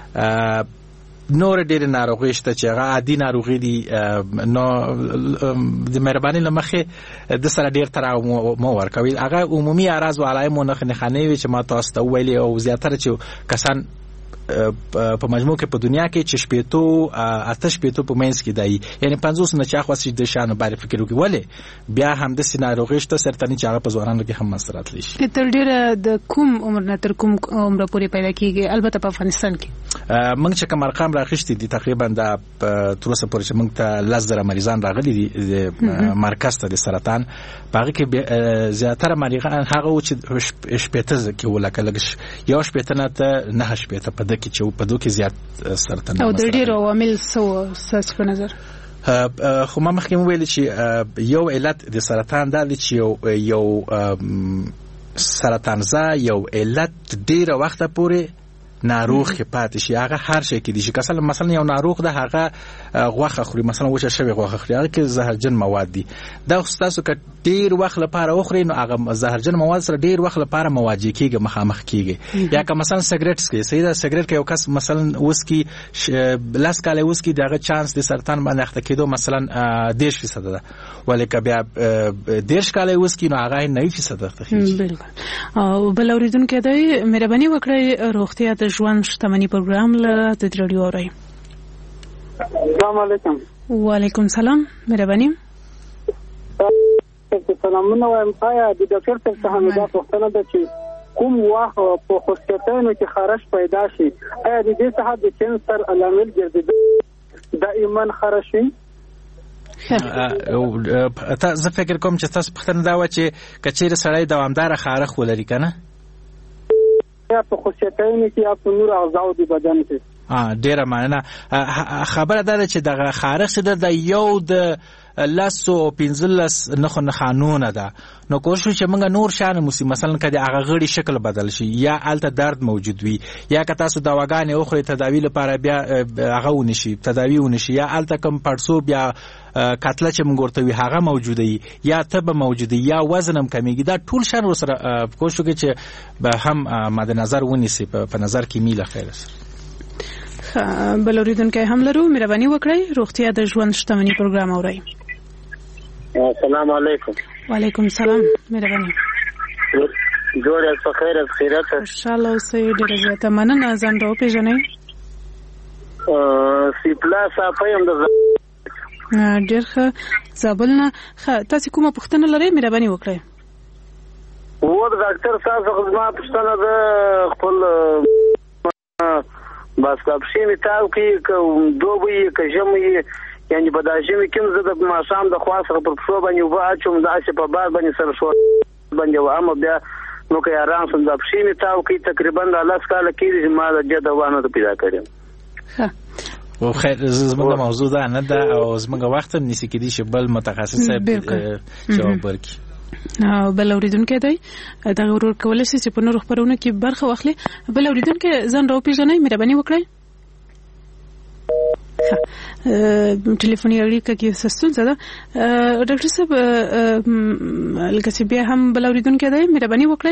نور ډېر ناروغي شته چې هغه عادي ناروغي دي نو د مهرباني لمخې د سره ډېر تړاو مو ورکوي. هغه عمومي اعراض او علائم نه خنخانه وي چې ما تاسو ته ویلي او زیاتره چې کسان په مجموع کې په دنیا کې چې شپېتو اته شپېتو په منځ کې دی، یعنی پنځوس نه چا خاص د شانو باندې فکر وکړي ولې بیا هم د سيناروغي شته سرطاني چې هغه په ځوانانو کې هم مسرات لشي. تر ډیره د کوم عمر نه تر کوم عمر پورې پیدا کیږي؟ البته په افغانستان کې موږ چې کوم ارقام راغشتي دي تقریبا د تر اوسه پورې چې موږ ته لزر مریضان راغلي دي د مرکز ته د سرطان باغ کې زیاتره مریضان هغه و چې شپېته کې ولکه لګش یو شپېته نه ته نه شپېته په کې چې په دوه کې زیات سرطان او د ډیرو عوامل څه ساس په نظر خو ما مخکې ویل چې یو علت د سرطان دا چې یو یو سرطان زا یو علت ډیره وخت پورې ناروغ کې پاتې شي. هغه هر شي کې دي چې مثلا مثلا یو ناروغ ده هغه غوښه خوري، مثلا وچه شوی غوښه خوري، هغه کې زهرجن مواد دي. دا تاسو که ډیر وخت لپاره وخوري نو هغه زهرجن مواد سره ډیر وخت لپاره مواجه کیږي، مخامخ کیږي. یا که مثلا سیګریټ څکي، سیدا سیګریټ کې یو کس مثلا وسکي لاس کاله وسکي دغه چانس د سرطان باندې اخته کېدو مثلا دیش فیصد ده، ولیکه بیا دیش کاله وسکي نو هغه نه فیصد اخته کیږي. بالکل. او بل اوریدونکو دی مهرباني وکړئ روغتیا د ژوند شتمنۍ پروګرام له د رادیو اوري. السلام علیکم. وعلیکم سلام. مهرباني. سلامونه وایم. آیا د ډاکټر څخه هم دا پوښتنه ده چې کوم وخت په خوشکتنو کې خارش پیدا شي آیا د دې څخه د کینسر علامل ګرځي دائما خارش شي؟ ته زه فکر کوم چې تاسو پوښتنه دا و چې کچېر سړی دوامدار خارخ ولري کنه یا په خوشکتنو کې یا په نور اعضاء د بدن کې. ا ډیره معنی خبره ده چې دغه خارخ د یو د لاسو پینزلس نخو نخانونه ده. نو کوشش چې موږ نور شان موسی مثلا کدي هغه غړي شکل بدل شي یا الته درد موجود وي یا که تاسو دواګانې اخري تداوی لپاره بیا هغه ونشي تداوی ونشي یا الته کم پړسو بیا کتله چې موږ ورته وي هغه موجوده وي یا تب موجوده یا وزن هم کمیږي. دا ټول شان ورسره کوشش کوي چې به هم مد نظر ونیسي په نظر کې میله خیر سره. بل اوریدونکو هم لرو مهرباني وکړئ روغتیا د ژوند شتمنۍ پروګرام اورئ. السلام علیکم. وعلیکم السلام. مهرباني. جوړ یې په خیر خیرات. انشاءالله اوسې ډېر زیاته مننه. ځان راو پیژنئ. سی پلاس اپایم د ډېر ښه زابل نه. ښه تاسو کومه پوښتنه لرئ مهرباني وکړئ. و ډاکټر صاحب خدمت پوښتنه ده خپل بس کاپشي می تاو کې دوبي کې جمعي یعنی په داجمي کې زه د ماشام د خواصه پر پښو باندې و اچوم د اسی په بار باندې سره شو باندې و اما بیا نو کې آرام سم د پښې می تاو کې تقریبا د لاس کال کې چې ما د جدوانه پیدا کړم. ها او خیر زموږ موضوع ده نه ده او زموږ وخت نسی کې دي چې بل متخصص جواب ورکړي. او بل اوریدونکو دی دا ورور کولای شي چې په نور خبرونه کې برخه واخلي. بل اوریدونکو ځان راو پیژنئ مهرباني وکړئ. ټلیفوني اړیکه کې ستونزه ده. ډاکټر صاحب لکه چې بیا هم بل اوریدونکو دی مهرباني وکړئ.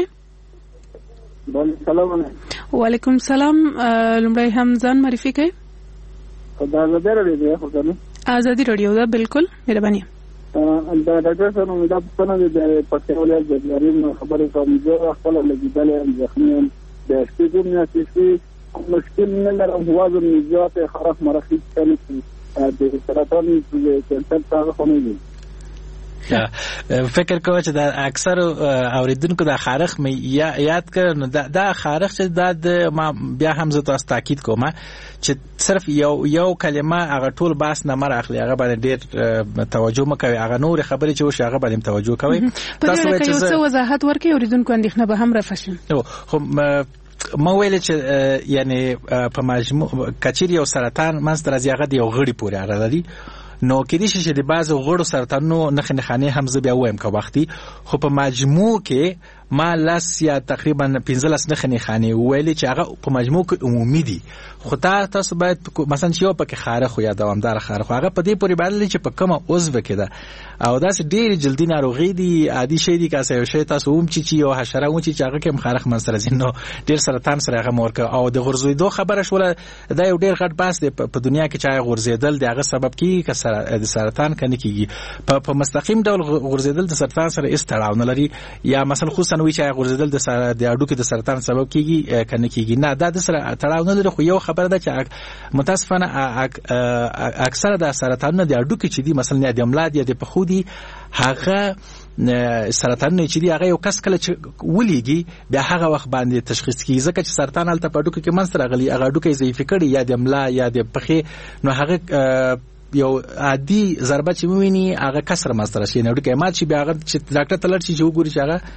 سلام وعلیکم السلام. لومړی هم ځان معرفي کړئ. دا ازادي رادیو ده خو کنه ازادي رادیو ده بالکل مهرباني. دا ډاکټر صاحب نو دا په نوم د پښتونولۍ د لري خبرې کوم زه خپل لګیدل ځخمین د سپیډوم نه سي مشکل نه لرم وزن زیات خراب مرخص کنه د سرطان د کینسر څخه خونی دي. فکر کوم چې د اکثر اوریدونکو د خارخ مې یاد کړ نو دا خارخ چې د ما بیا هم زه تاسو تاکید کوم چې صرف یو یو کلمه هغه ټول باس نه مر اخلي هغه باندې ډیر توجه مکوي هغه نور خبرې چې وشي هغه باندې توجه کوي تاسو ته یو څه وضاحت ورکړئ اوریدونکو اندېښنه به هم رافشي خو ما ویل چې یعنی په مجموع کچیر یو سرطان منځ راځي هغه د یو غړي پورې اړه لري نو کې دي چې د بعضو غړو سرطانونو نښې نښانې هم زه بیا وایم که وختي خو په مجموع کې ما لاس یا تقریبا پنځلس نښې نښانې وویلې چې هغه په مجموع کې عمومي دي خو تاسو باید مثلا چې یو پکې خارخ یا دوامداره خارخ هغه په دې پورې باندې چې په کومه عضو کې ده او داسې ډېرې جلدي ناروغي دي عادي شی دي که یو شی تاسو هم چې یو حشره هم چې هغه کې هم خارخ منځته راځي نو ډېر سرطان سره هغه مور کوي او د غورځېدو خبره شوله دا یو ډېر غټ بحث دی په دنیا کې چې هغه غورځېدل د هغه سبب کېږي که د سرطان کنه کېږي په مستقیم ډول غورځېدل د سرطان سره هېڅ تړاو نه لري یا مثلا خصوصا وایي چې غورځېدل د هډوکو د سرطان سبب کېږي کنه کېږي نه دا د سره تړاو نه لري خو یو خبره ده چې متاسفانه اکثره د سرطانونو د هډوکو چې دي مثلا د ملا دي د پښو دي هغه سرطان چې دی هغه یو کس کله چې ولېږي بیا هغه وخت باندې تشخیص کیږي ځکه چې سرطان هلته په هډوکو کې منځته راغلی هغه هډوکی ضعیف کړي یا د ملا یا د پښې نو هغه یو عادي ضربه چې وویني هغه کسر منځته راشي نو هډوکی مات شي بیا هغه چې ډاکټر ته لاړ شي چې وګوري چې هغه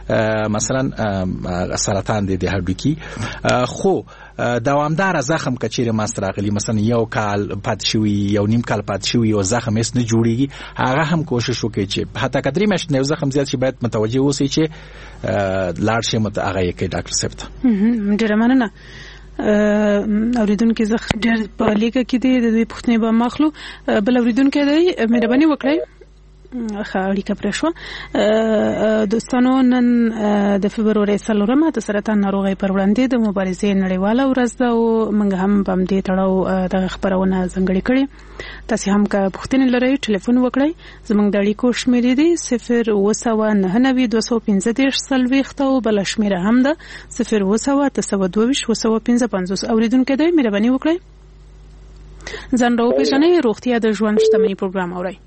مثلا سرطان دی د هډوکي خو دوامدار زخم کچېره ماست راغلی مثلا یو کال پات شوی یو نیم کال پات شوی او زخم هیڅ نه جوړیږي هغه هم کوشش وکړي چې حتی کدرې مشت نه زخم زیات شي باید متوجه اوسئ چې لاړ شي مت هغه یې کې ډاکټر صاحب ته ډیره مننه اوریدونکو زه ډېر په لیکه کې دی د دوی پوښتنې به مخلو بل اوریدونکو دی مهرباني وکړئ خاړی کپره شو دوستانو نن د فبرवरी څلورمه د سرطان ناروغي پر وړاندې د مبارزې نړیواله ورځ ده او موږ هم په دې تړاو د خبرونه ځنګړې کړې تاسو هم که پوښتنې لرئ ټلیفون وکړئ زموږ د اړیکو شمیرې دي صفر اووه سوه نهه نوي دوه سوه پنځه دېرش څلوېښت او بله شمیره هم ده صفر اووه سوه اته سوه دوه ویشت اووه سوه پنځه پنځوس اوریدونکي دی مهرباني وکړئ ځان راوپېژنئ روغتیا د ژوند شتمني پروګرام اورئ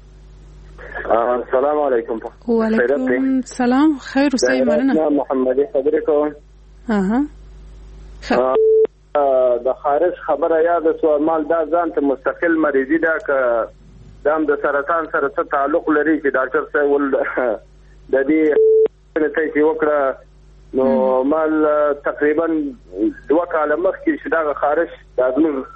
السلام علیکم وعلیکم السلام خیر اوسئ مننه محمدي خبرې کوم اها د خارج خبره یاد سو مال دا ځان ته مستقل مریضي دا ک دام د سرطان سره څه تعلق لري چې ډاکټر صاحب ول د دې ته چې وکړه نو مال تقریبا دوه کال مخکې چې دا خارج د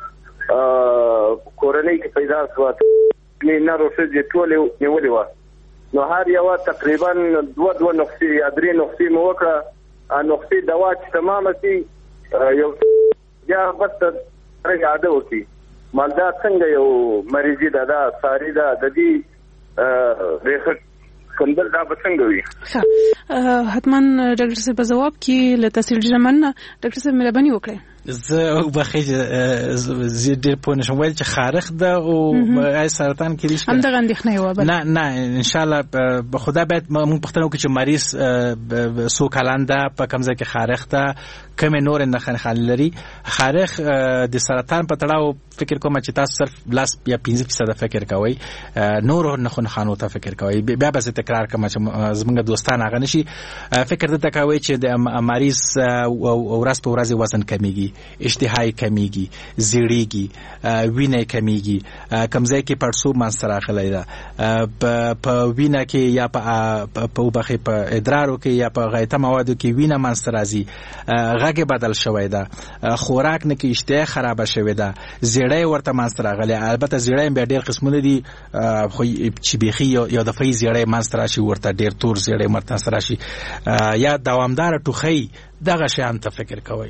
ازمن کورنۍ کې پیدا شو نه روسي ټول نیولې و نو هر یو تقریبا دوه دوه نقطې یا درې نقطې مو وکړه ا نقطې دوا چې تمام شي یو یا بس راځه وکی مالدا څنګه یو مریضي دا دا ساری دا د دې ریخت کندل دا څنګه وي ها حتما ډاکټر صاحب جواب کې له تفصیل جمن ډاکټر صاحب مهرباني وکړئ زه بخیج زه ډېر پوه نشم ویل چې خارخ ده او آی سرطان کې لري همدغه اندېښنه یو بل نه نه ان شاء الله به خدا باید مونږ پښتنو کې چې مریض سو کلان ده په کوم ځای کې خارخ ده کوم نور نه خان لري خارخ د سرطان په تړاو فکر کوم چې تاسو صرف لاس یا پنځه فیصد فکر کوئ نور نه خو خانو ته فکر کوئ بیا به تکرار کوم چې زمونږ دوستان هغه نشي فکر دته کوي چې د مریض ورځ په ورځ وزن کمیږي اشتهای کمیږي زیړیږي وینه کمیږي کمزې کې پړسوب منځته راغلی ده په وینه کې یا په وبخې په ادرارو کې یا په غایطه موادو کې وینه منځته راځي غږ بدل شوی ده خوراک نه کې اشتها خراب شوی ده زیړی ورته منځته راغلی البته زیړی بیا ډېر قسمونه دي خو چې بیخي یو دفعي زیړی منځته راشي ورته ډېر تور زیړی منځته راشي یا دوامداره ټوخی دغه شیان ته فکر کوئ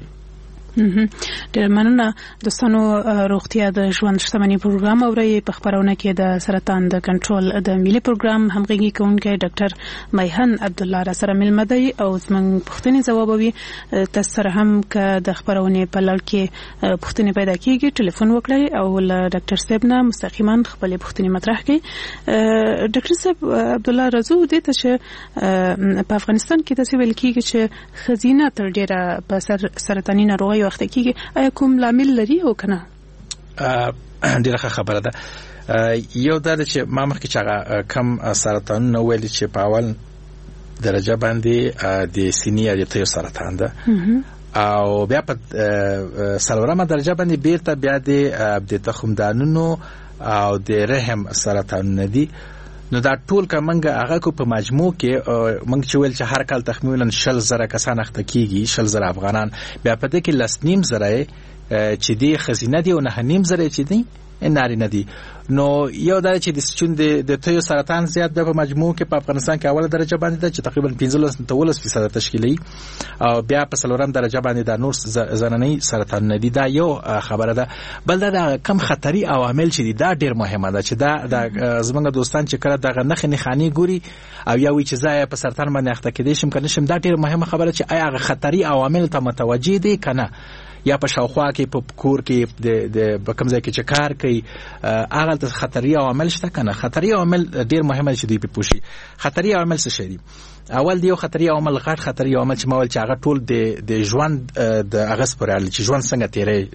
ډېر مننه دوستانو روغتیا د ژوند شتمني پروګرام اورئ په خبرونه کې د سرطان د کنټرول د ملي پروګرام همغږي کوونکی ډاکټر میهن عبد الله را سره ملمه دی او زموږ پوښتنې ځوابوي تاسو سره هم که د خبرونې په لړ کې پوښتنې پیدا کیږي ټلیفون وکړئ او له ډاکټر صاحب نه مستقیما خپلې پوښتنې مطرح کړئ ډاکټر صاحب عبد الله رضو دې ته چې په افغانستان کې تاسو ویل کیږي چې خزینه تر ډیره په سرطاني ناروغي وخت کېږي آیا کوم لامل لري او کنه ډیره خبره ده یو دا چې ما مخکې چې هغه کم سرطانونه ویلي چې په اول درجه باندې د سینې یا د تیو سرطان ده او بیا په څلورمه درجه باندې بیرته بیا د تخمدانونو او د رحم سرطانونه دي. نو دا ټول کومنګ هغه کو په مجموع کې موږ چې ویل چې هر کال تخمیناً شل زره کسان اخته کیږي، شل زره افغانان، بیا په دې کې لس نیم زره چې دی خزینه دی او نه نیم زره چې دی نارینه دي. نو یو دا چې د سچون د تیو سرطان زیات د په مجموع کې په افغانستان کې اوله درجه باندې ده چې تقریبا پنځلس نه ولس فیصد تشکیلي، او بیا په څلورم درجه باندې د نور زنانه سرطان نه دي. دا یو خبره ده. بل دا کم خطري عوامل چې دي دا ډیر مهمه ده چې دا د زمونږ دوستان چې کړه دغه نخ نخانی ګوري او یا وی چې ځای په سرطان باندې اخته کېدې شم کنه شم، دا ډیر مهمه خبره چې آیا هغه خطري عوامل ته متوجي دي کنه، یا په شاوخوا کې په کور کې د د کوم ځای کې چې کار کوي هغه ته خطري عوامل شته کنه. خطري عوامل ډیر مهمه چې دی په پوښي. خطري عوامل څه شي دي؟ اول دی یو خطري عوامل غټ خطري عوامل چې مول چې هغه ټول د د ژوند د اغس پرې اړه چې ژوند څنګه تیرې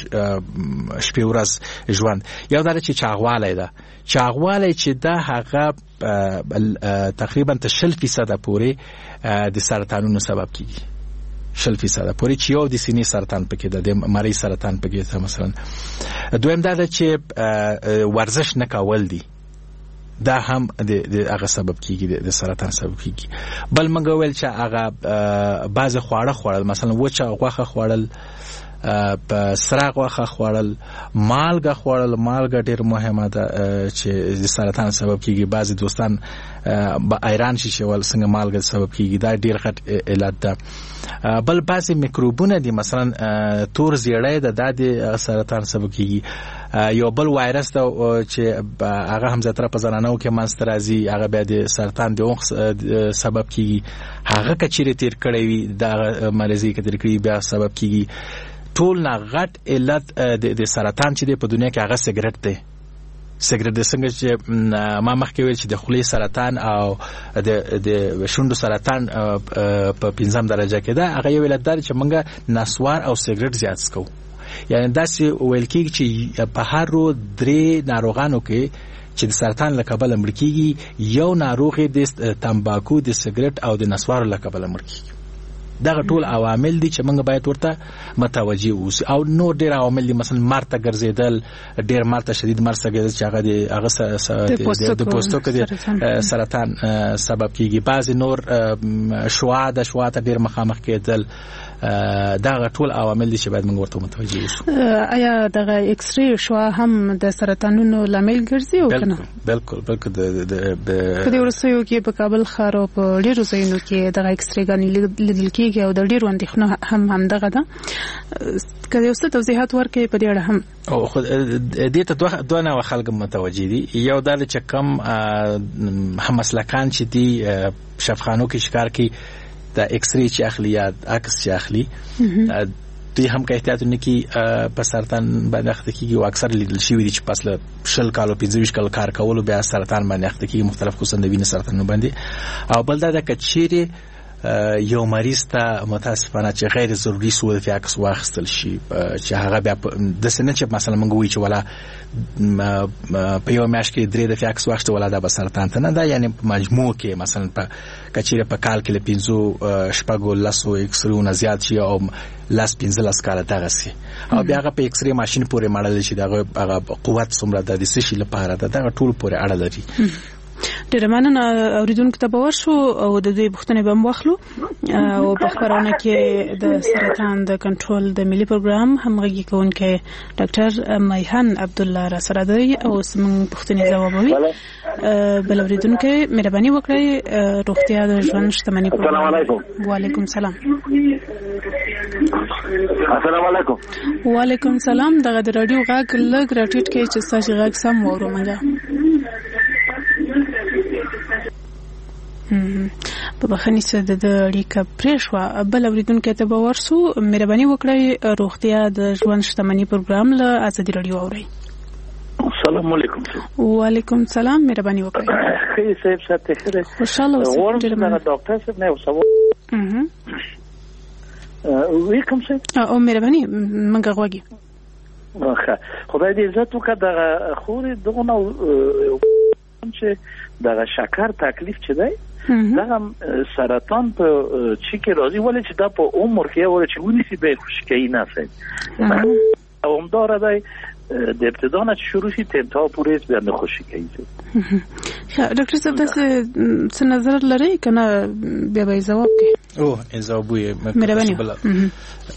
شپې ورځ ژوند. یو دا چې چاغواله ده، چاغواله چې دا هغه تقریبا تشل فیصد پورې د سرطانونو سبب کیږي، شل فیصد پورې چې یو د سینې سرطان پکې ده، د مری سرطان پکې ده مثلا. دویم دا ده چې ورزش نه کول دي، دا هم د هغه سبب کیږي، د سرطان سبب کیږي. بل موږ ویل چې هغه بعض خواړه خوړل، مثلا وچه غوښه خوړل، په سره غوښه خوړل، مالګه خوړل. مالګه ډیر مهمه ده چې د سرطان سبب کیږي. بعض دوستان با ایران شي ول څنګه مالګه سبب کیږي، دا ډیر غټ علت ده. بل بعض میکروبونه دي، مثلا تور زیړی ده، د سرطان سبب کیږي. یو بل وایرس ده چې هغه هم زیاتره په زنانو کې منځته راځي، هغه بیا د سرطان د اونخ سبب کیږي. هغه کچېره تیر کړی وي د مریضي کې تیر کړی بیا سبب کیږي. ټول نه غټ علت د سرطان چې په دنیا کې هغه سیګریټ دی. سیګریټ د څنګه چې ما مخکې ویل چې د خولې سرطان او د د شونډو سرطان په پنځم درجه کې ده، هغه یو علت دی چې موږ نسوار او سیګریټ زیات څکو. یعنی داسې ویل کېږي چې په هر رو درې ناروغانو کې چې د سرطان له کبله مړ کېږي، یو ناروغ د تمباکو، د سیګریټ او د نسوارو له کبله مړ کېږي. دغه ټول عوامل دي چې موږ باید ورته متوجي اوسو. او نور ډیر عوامل دي، مثلا مرته ګرځیدل، ډیر مرته شدید مرته ګرځیدل چې هغه د هغه د پوستکو د سرطان سبب کیږي. بعض نور شوا د شوا ته ډیر مخامخ کېدل. دغه ټول عوامل دي چې باید موږ ورته متوجي اوسو. آیا دغه ایکس ری شوا هم د سرطانونو لامل ګرځي او کنه؟ بالکل بالکل. د په دې ورسېو کې په کابل ښار او په ډیرو ځایونو کې دغه ایکس ری ګانې لیدل کېږي او د ډیرو اندېښنو هم همدغه ده. که یو څه توضیحات ورکړئ په دې اړه هم. او خو دې ته دوه دوه نوع خلک متوجي دي. یو دا چې کم هم مسلکان چې دي شفاخانو کې شکار کوي د ایکس ری چې اخلي یا عکس چې اخلي، دوی هم که احتیاط نه کوي په سرطان باندې اخته کېږي. او اکثر لیدل شوي دي چې پس له شل کالو پنځه ویشت کال کار کولو بیا سرطان باندې اخته کېږي، مختلف خصوصا د وینې سرطانونو باندې. او بل دا که چیرې یو مریض ته متاسفانه چې غیر ضروري صورت عکس واخیستل شي، چې هغه بیا د سنه چې مثلا موږ وایو چې ولا په یو میاشت کې درې دفعې عکس واخیسته ولا دا به سرطان ته نه ده. یعنی په مجموع کې مثلا په کچیره په کال کې له پنځو شپږو لسو ایکس ریونه زیات شي او لاس پنځلس کاله دغه سي، او بیا هغه په ایکس ری ماشين پورې ماړل شي، دغه هغه قوت څومره د دې شي لپاره ده، دغه ټول پورې اړه لري. ډېر مننه اوریدونکو ته به ورشو او د دوی پوښتنې به هم واخلو. او په خبرونه کې د سرطان د کنټرول د ملي پروګرام همغږي کوونکی ډاکټر میهن عبدالله را سره دی او زموږ پوښتنې ځوابوي. بل اوریدونکو مهرباني وکړئ روغتیا د ژوند شتمنۍ پروګرام. السلام علیکم. وعلیکم سلام. السلام علیکم. وعلیکم سلام. دغه د رادیو غږ لږ راټیټ کړئ چې ستاسو غږ سم واورو. منګه په بخښنې سره د اړیکه پرې شوه. بل اوریدونکي ته به ورسو. مهرباني وکړئ روغتیا د ژوند شتمنۍ پروګرام له ازادي راډیو اورئ. السلام علیکم. وعلیکم سلام. مهرباني وکړئ. خیر صاحب ساتي خیر. خوشاله اوسئ. ورته ډاکټر صاحب نه وسو. اه وی کوم څه؟ او مهرباني منګه غوږی. خدای دې عزت وکړه دغه خورې دغه نو چې دغه شکر تکلیف چه دی دغه سرطان په چی کې راځي ولې چې دا په عمر کې ولې چې ونیسي به خوشکی نه سي او هم داره دی د ابتدا نه شروع شي ته انتها پورې به نه خوشکی شي. ډاکټر صاحب تاسو څه نظر لرئ کنه بیا به جواب کې او جواب یې مې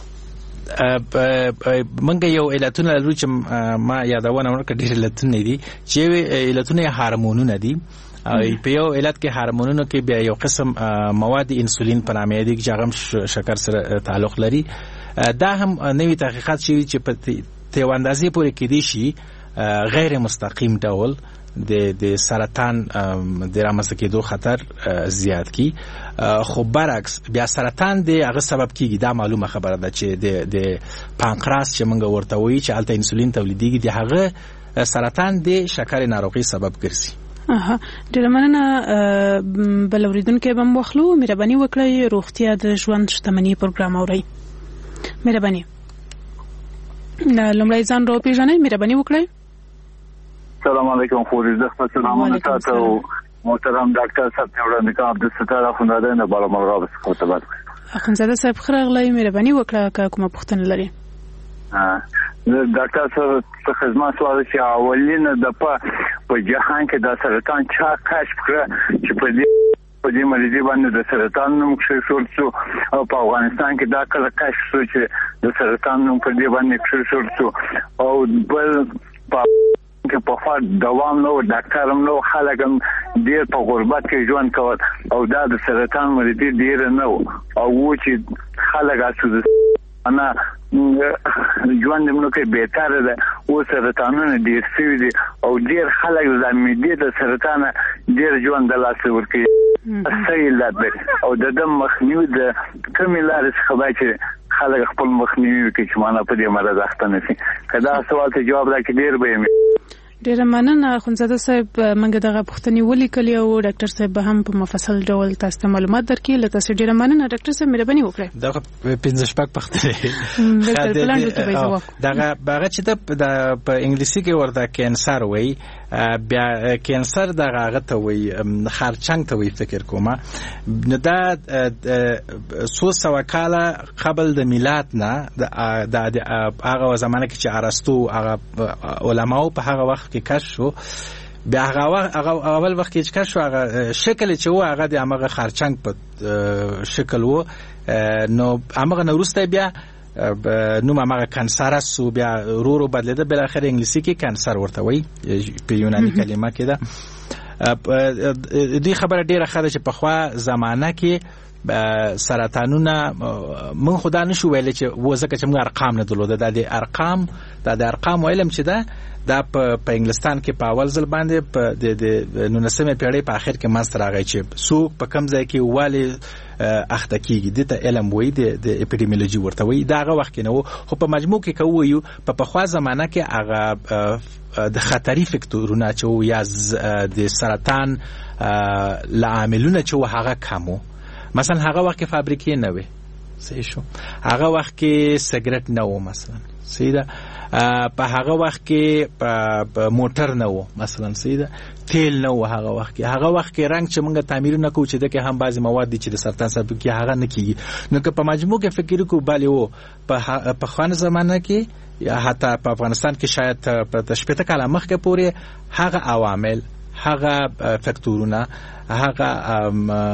منګه یو علتونه لرو چې ما یادونه ورکړه ډېر علتونه دي چې علتونه هورمونونه دي په یو علت کې هورمونونو کې بیا یو قسم مواد انسولین په نامه دي چې هغه شکر سره تعلق لري. دا هم نوې تحقیقات شوي چې په تیو اندازې پورې کې دي شي غیر مستقیم ډول د د سرطان د رامنځته کېدو خطر زیات کی خو برعکس بیا سرطان د هغه سبب کیږي دا معلومه خبره ده چې د د پانکراس چې موږ ورته وایي چې الته انسولین تولیدېږي د هغه سرطان د شکر ناروغي سبب ګرځي. اها ډېر مننه. بل اوریدونکو به مو خلو مهرباني وکړئ روغتیا د ژوند شتمنۍ پروګرام اورئ. مهرباني لومړی ځان رو پیژنئ. مهرباني وکړئ. السلام علیکم فوریز دخل سلامونه تاسو محترم ډاکټر صاحب ته وړاندې کوم د ستاره اخوندزاده نه بالا مرغاب څخه خطبات کوم. اخوندزاده صاحب خراغلی مهرباني وکړه که کومه پوښتنه لري. ها ډاکټر صاحب څه خدمت سوال چې اولینه د په جهان کې د سرطان چا کشف کړ چې په دې په دې مریضي باندې د سرطان نوم کښې شو او په افغانستان کې دا کله کشف شو چې د سرطان نوم په دې باندې کښې شو او بل په کې په خوا دوام نو ډاکټر هم نو خلک هم ډېر په غربت کې ژوند کول او دا د سرطان مریضي ډېر نه او و چې خلک اسو انا ژوند موږ کې بهتره ده او سرطانونه ډېر شوي دي او ډېر خلک د معدې د سرطان ډېر ژوند د لاس ورکوي صحیح لاره او د دم مخنیوي د کومې لارې څخه باید چې خلک خپل مخنیوي وکړي چې معنا په دې مرض اخته نه شي. که دا سوال ته جواب راکړي ډېر به یې ډېر مننه. اخوندزاده صاحب موږ دغه پوښتنې ولیکلې او ډاکټر صاحب به هم په مفصل ډول تاسو ته معلومات درکړي. له تاسو ډېره مننه ډاکټر صاحب مهرباني وکړئ. دغه پنځه شپږ پوښتنې دغه هغه چې د په انګلیسي کې ورته کینسر وایي بیا کینسر دغه هغه ته وایي خرچنګ ته وایي فکر کومه نو دا څو سوه کاله قبل د میلاد نه د هغه زمانه کې چې ارسطو هغه علماو په هغه وخت کې کشف شو بیا هغه اول وخت کې چې کشف شو هغه شکل چې و هغه د هغه خرچنګ په شکل و نو هغه نه وروسته بیا نو هغه کانسر سو بیا رو رو بدلیده بل اخر انګلیسي کې کانسر ورته وایي په یوناني کلمه کې ده. دې خبره ډیره خاله چې په خوا زمانہ کې سرطانونه من خدا نشو ویل چې وځکه چې موږ ارقام نه درلوده د ارقام د ارقام علم چې ده دا په انګلستان کې په اول ځل باندې په د نولسمې پیړۍ په اخر کې ماستر راغی چې څوک په کم ځای کې والی اخته کیږي د علم وای د اپیډیمیولوژي ورته وای دا هغه وخت کې نو خو په مجموع کې کوو په پخوا زمانہ کې هغه د خطري فکتورونه چې یا د سرطان لعاملونه چې هغه کمو مثلا هغه وخت کې فابریکې نه وي صحیح شو هغه وخت کې سیګریټ نه و مثلا صحیح ده په هغه وخت کې په موټر نه و مثلا صحیح ده تیل نه و هغه وخت کې هغه وخت کې رنګ چې موږ تعمیر نه کوو چې د کې هم بعضی مواد دي چې د سرطان سبب کې هغه نه کیږي نو که په مجموع کې فکر کو بالي وو په خوانه زمانہ کې یا حتی په افغانستان کې شاید په شپږ کاله مخکې پورې هغه عوامل هغه فکتورونه هغه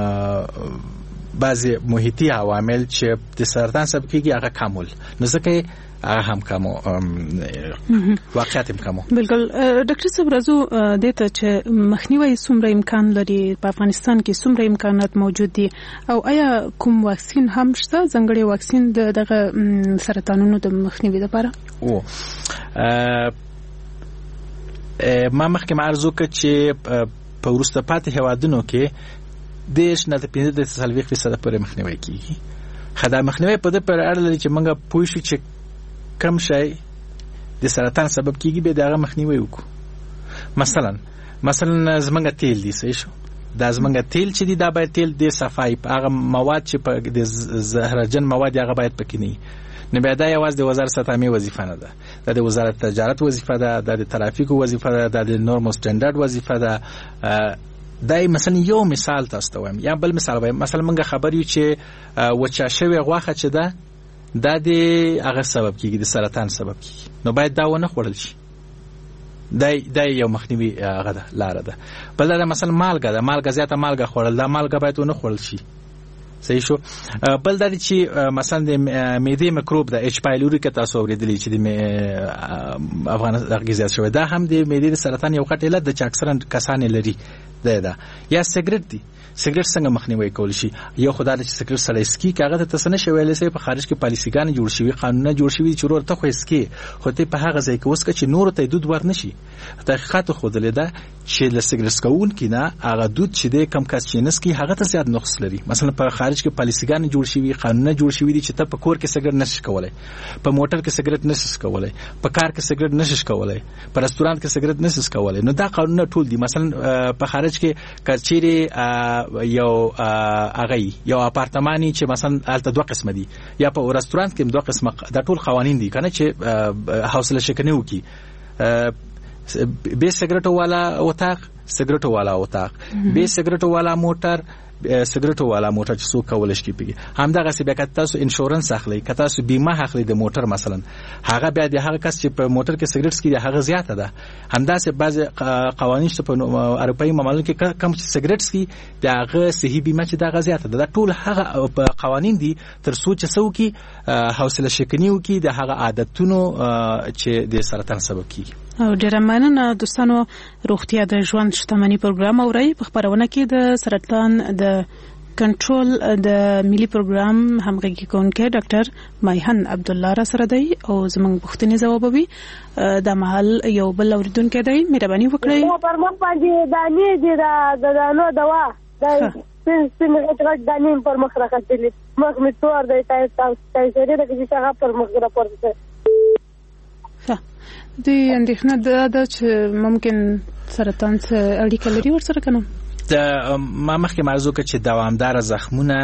بعضی محیطي عوامل چې د سرطان سبب کیږي هغه کمول نو ځکه هغه هم کمو واقعیت هم کمو. بالکل ډاکټر صاحب راځو دته چې مخنیوي څومره امکان لري په افغانستان کې څومره امکانات موجود دي او آیا کوم واکسین هم شته ځانګړي واکسین دغه سرطانونو د مخنیوي لپاره؟ او ما مخکې معرض وکړ چې په وروسته پاتې هیوادونو کې دیش نه د پنځه څلوېښت فیصده پورې مخنیوي کیږي. خدای مخنیوي په دې پر اړه لري چې موږ پوه شو چې کم شي د سرطان سبب کیږي به دغه مخنیوي وکړو. مثلا مثلا زمونږ تیل دي صحیح شو دا زمونږ تیل چې دي دا باید تیل د صفای هغه مواد چې په د زهرجن مواد هغه باید پکې نه نه بیا دا یوازې د وزارت ستامي وظیفه نه ده، د وزارت تجارت وظیفه ده، د ترافیکو وظیفه ده، د نورمو سټانډرډ وظیفه ده. دا مثلا یو مثال تاسو ته وایم، یا بل مثال وایم. مثلا موږ خبر یو چې وچا شوی غوښه چې ده دا د هغه سبب کیږي، د سرطان سبب کیږي، نو باید دا ونه خوړل شي. دا دا یو مخنیوي هغه ده، لاره ده. بل دا مثلا مالګه ده، مالګه زیاته مالګه خوړل، دا مالګه باید ونه خوړل شي. صحیح شو. بل دا چې مثلا د معدې میکروب ده، اچ پایلوري کې تاسو اوریدلی چې د افغان غذا شوی، دا هم د معدې د سرطان یو غټ علت ده چې اکثرا کسان لري. دا ده یا سیګریټ دی. سیګریټ څنګه مخنیوي کول شي؟ یو خدای چې سیګریټ سره اسکی کاغه ته تاسو نشي ویلې سي په خارج کې پالیسيګان جوړ شوی، قانونونه جوړ شوی چې ورته خو اسکی خو ته په هغه ځای کې وسکه چې نور ته دود ورنشي. تحقیقات خو دلیدا چې ل سیګریټ کول کینه هغه دود چې د کم کس چې نسکی هغه ته زیات نقص لري. مثلا په خارج کې پالیسيګان جوړ شوی، قانونونه جوړ شوی دي چې ته په کور کې سیګریټ نشي کولای، په موټر کې سیګریټ نشي کولای، په کار کې سیګریټ نشي کولای، په رستورانت کې سیګریټ نشي کولای. نو دا قانونونه ټول دي. مثلا په خارج کې کچيري یو اغه یو اپارتمانی چې مثلا الته دوه قسمه دي، یا په رستورانت کې دوه قسمه، دا ټول قوانين دي کنه چې حوصله شکنه وکي. به سیګریټ والا وطاق، سیګریټ والا وطاق، به سیګریټ والا موټر، سیګریټ والا موټر چې څوک کولش کی پیږي. همدغه سی بیا تاسو انشورنس اخلي، که تاسو بیمه اخلي د موټر مثلا، هغه بیا د هغه کس چې په موټر کې سیګریټ سکي هغه زیاته ده. همداسې بعض قوانین چې په اروپאי مملکتونو کې کم چې سیګریټ سکي د هغه صحي بیمه چې دغه زیاته ده. دا ټول هغه قوانین دي تر څو چې څو کې حوصله شکنی وکي د هغه عادتونو چې د سرطان سبب کیږي. او ډیره مننه دوستانو. روغتیا د ژوند شتمنۍ پروګرام اورئ. په خبرونه کې د سرطان د کنټرول د ملي پروګرام همغږي کوونکی ډاکټر مایحن عبدالله را سره دی او زموږ پوښتنې ځوابوي. د محل یو بل اوریدونکی دی، مهرباني وکړئ. پر مخ باندې دانې دي د دانو دوا د سپین سپین غټ دانې پر مخ راخلي، مخ می تور دی، تاسو تاسو لري چې هغه پر مخ راپورته. د اندېښنه دا ده چې ممکن سرطان څه اړیکه لري ورسره کنه؟ د ما مخکې موضوع کې چې دوامدار زخمونه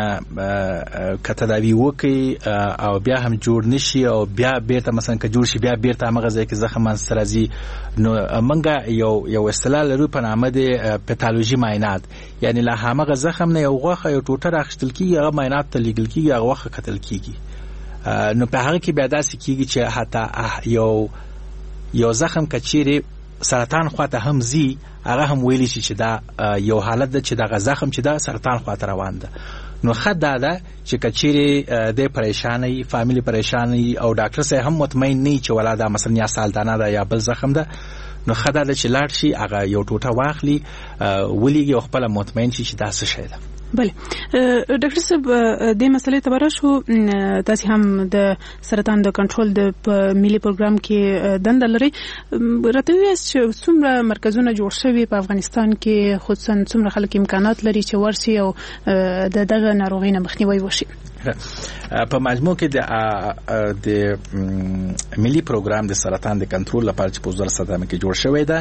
که تداوی وکړي او بیا هم جوړ نشي او بیا بیرته مثلا که جوړ شي بیا بیرته هغه ځای کې زخم منځته راځي، نو موږ یو یو اصطلاح لرو په نامه د پیتالوژي معاینات. یعنی له هغه زخم نه یو غوښه یو ټوټه راخستل کیږي، هغه معاینات ته لیږل کیږي، هغه غوښه کتل کیږي. نو په هغه کې بیا داسې کیږي چې حتی یو یو زخم کچيري سرطان خواته هم زی، هغه هم ویلی شي چې دا یو حالت ده چې دا زخم چې دا سرطان خواته روان ده. نو خدای دا چې کچيري د پریشانی فاميلي پریشانی او ډاکټر سره هم مطمئن نه چې ولاده مثلا یا سالدانه ده یا بل زخم ده، نو خدای دا چې لاړ شي هغه یو ټوټه واخلي ولېږي او خپل مطمئن شي چې دا څه شي ده. بله ډاکټر صاحب د مسلې تبره شو، تاسو هم د سرطان د کنټرول د ملي پروګرام کې دنده لري. راته وایئ چې څومره مرکزونه جوړ شوي په افغانستان کې، خصوصا څومره خلک امکانات لري چې ورسي او د دغه ناروغۍ نه مخنیوي وشي؟ په مجموع کې د د ملي پروګرام د سرطان د کنټرول لپاره چې په وزارت صحت کې جوړ شوی ده،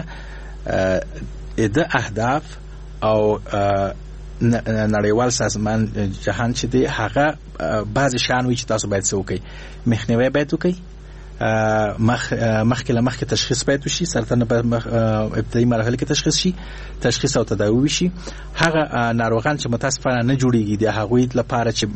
د اهداف او نړیوال سازمان جهان چې دی هغه بعض شان وی چې تاسو باید څه وکړئ. مخنیوي باید وکړئ، مخ مخکې له مخکې تشخیص باید وشي، سرطان په ابتدایي مراحل کې تشخیص شي، تشخیص او تداوی شي. هغه ناروغان چې متاسفانه نه جوړیږي د هغوی لپاره چې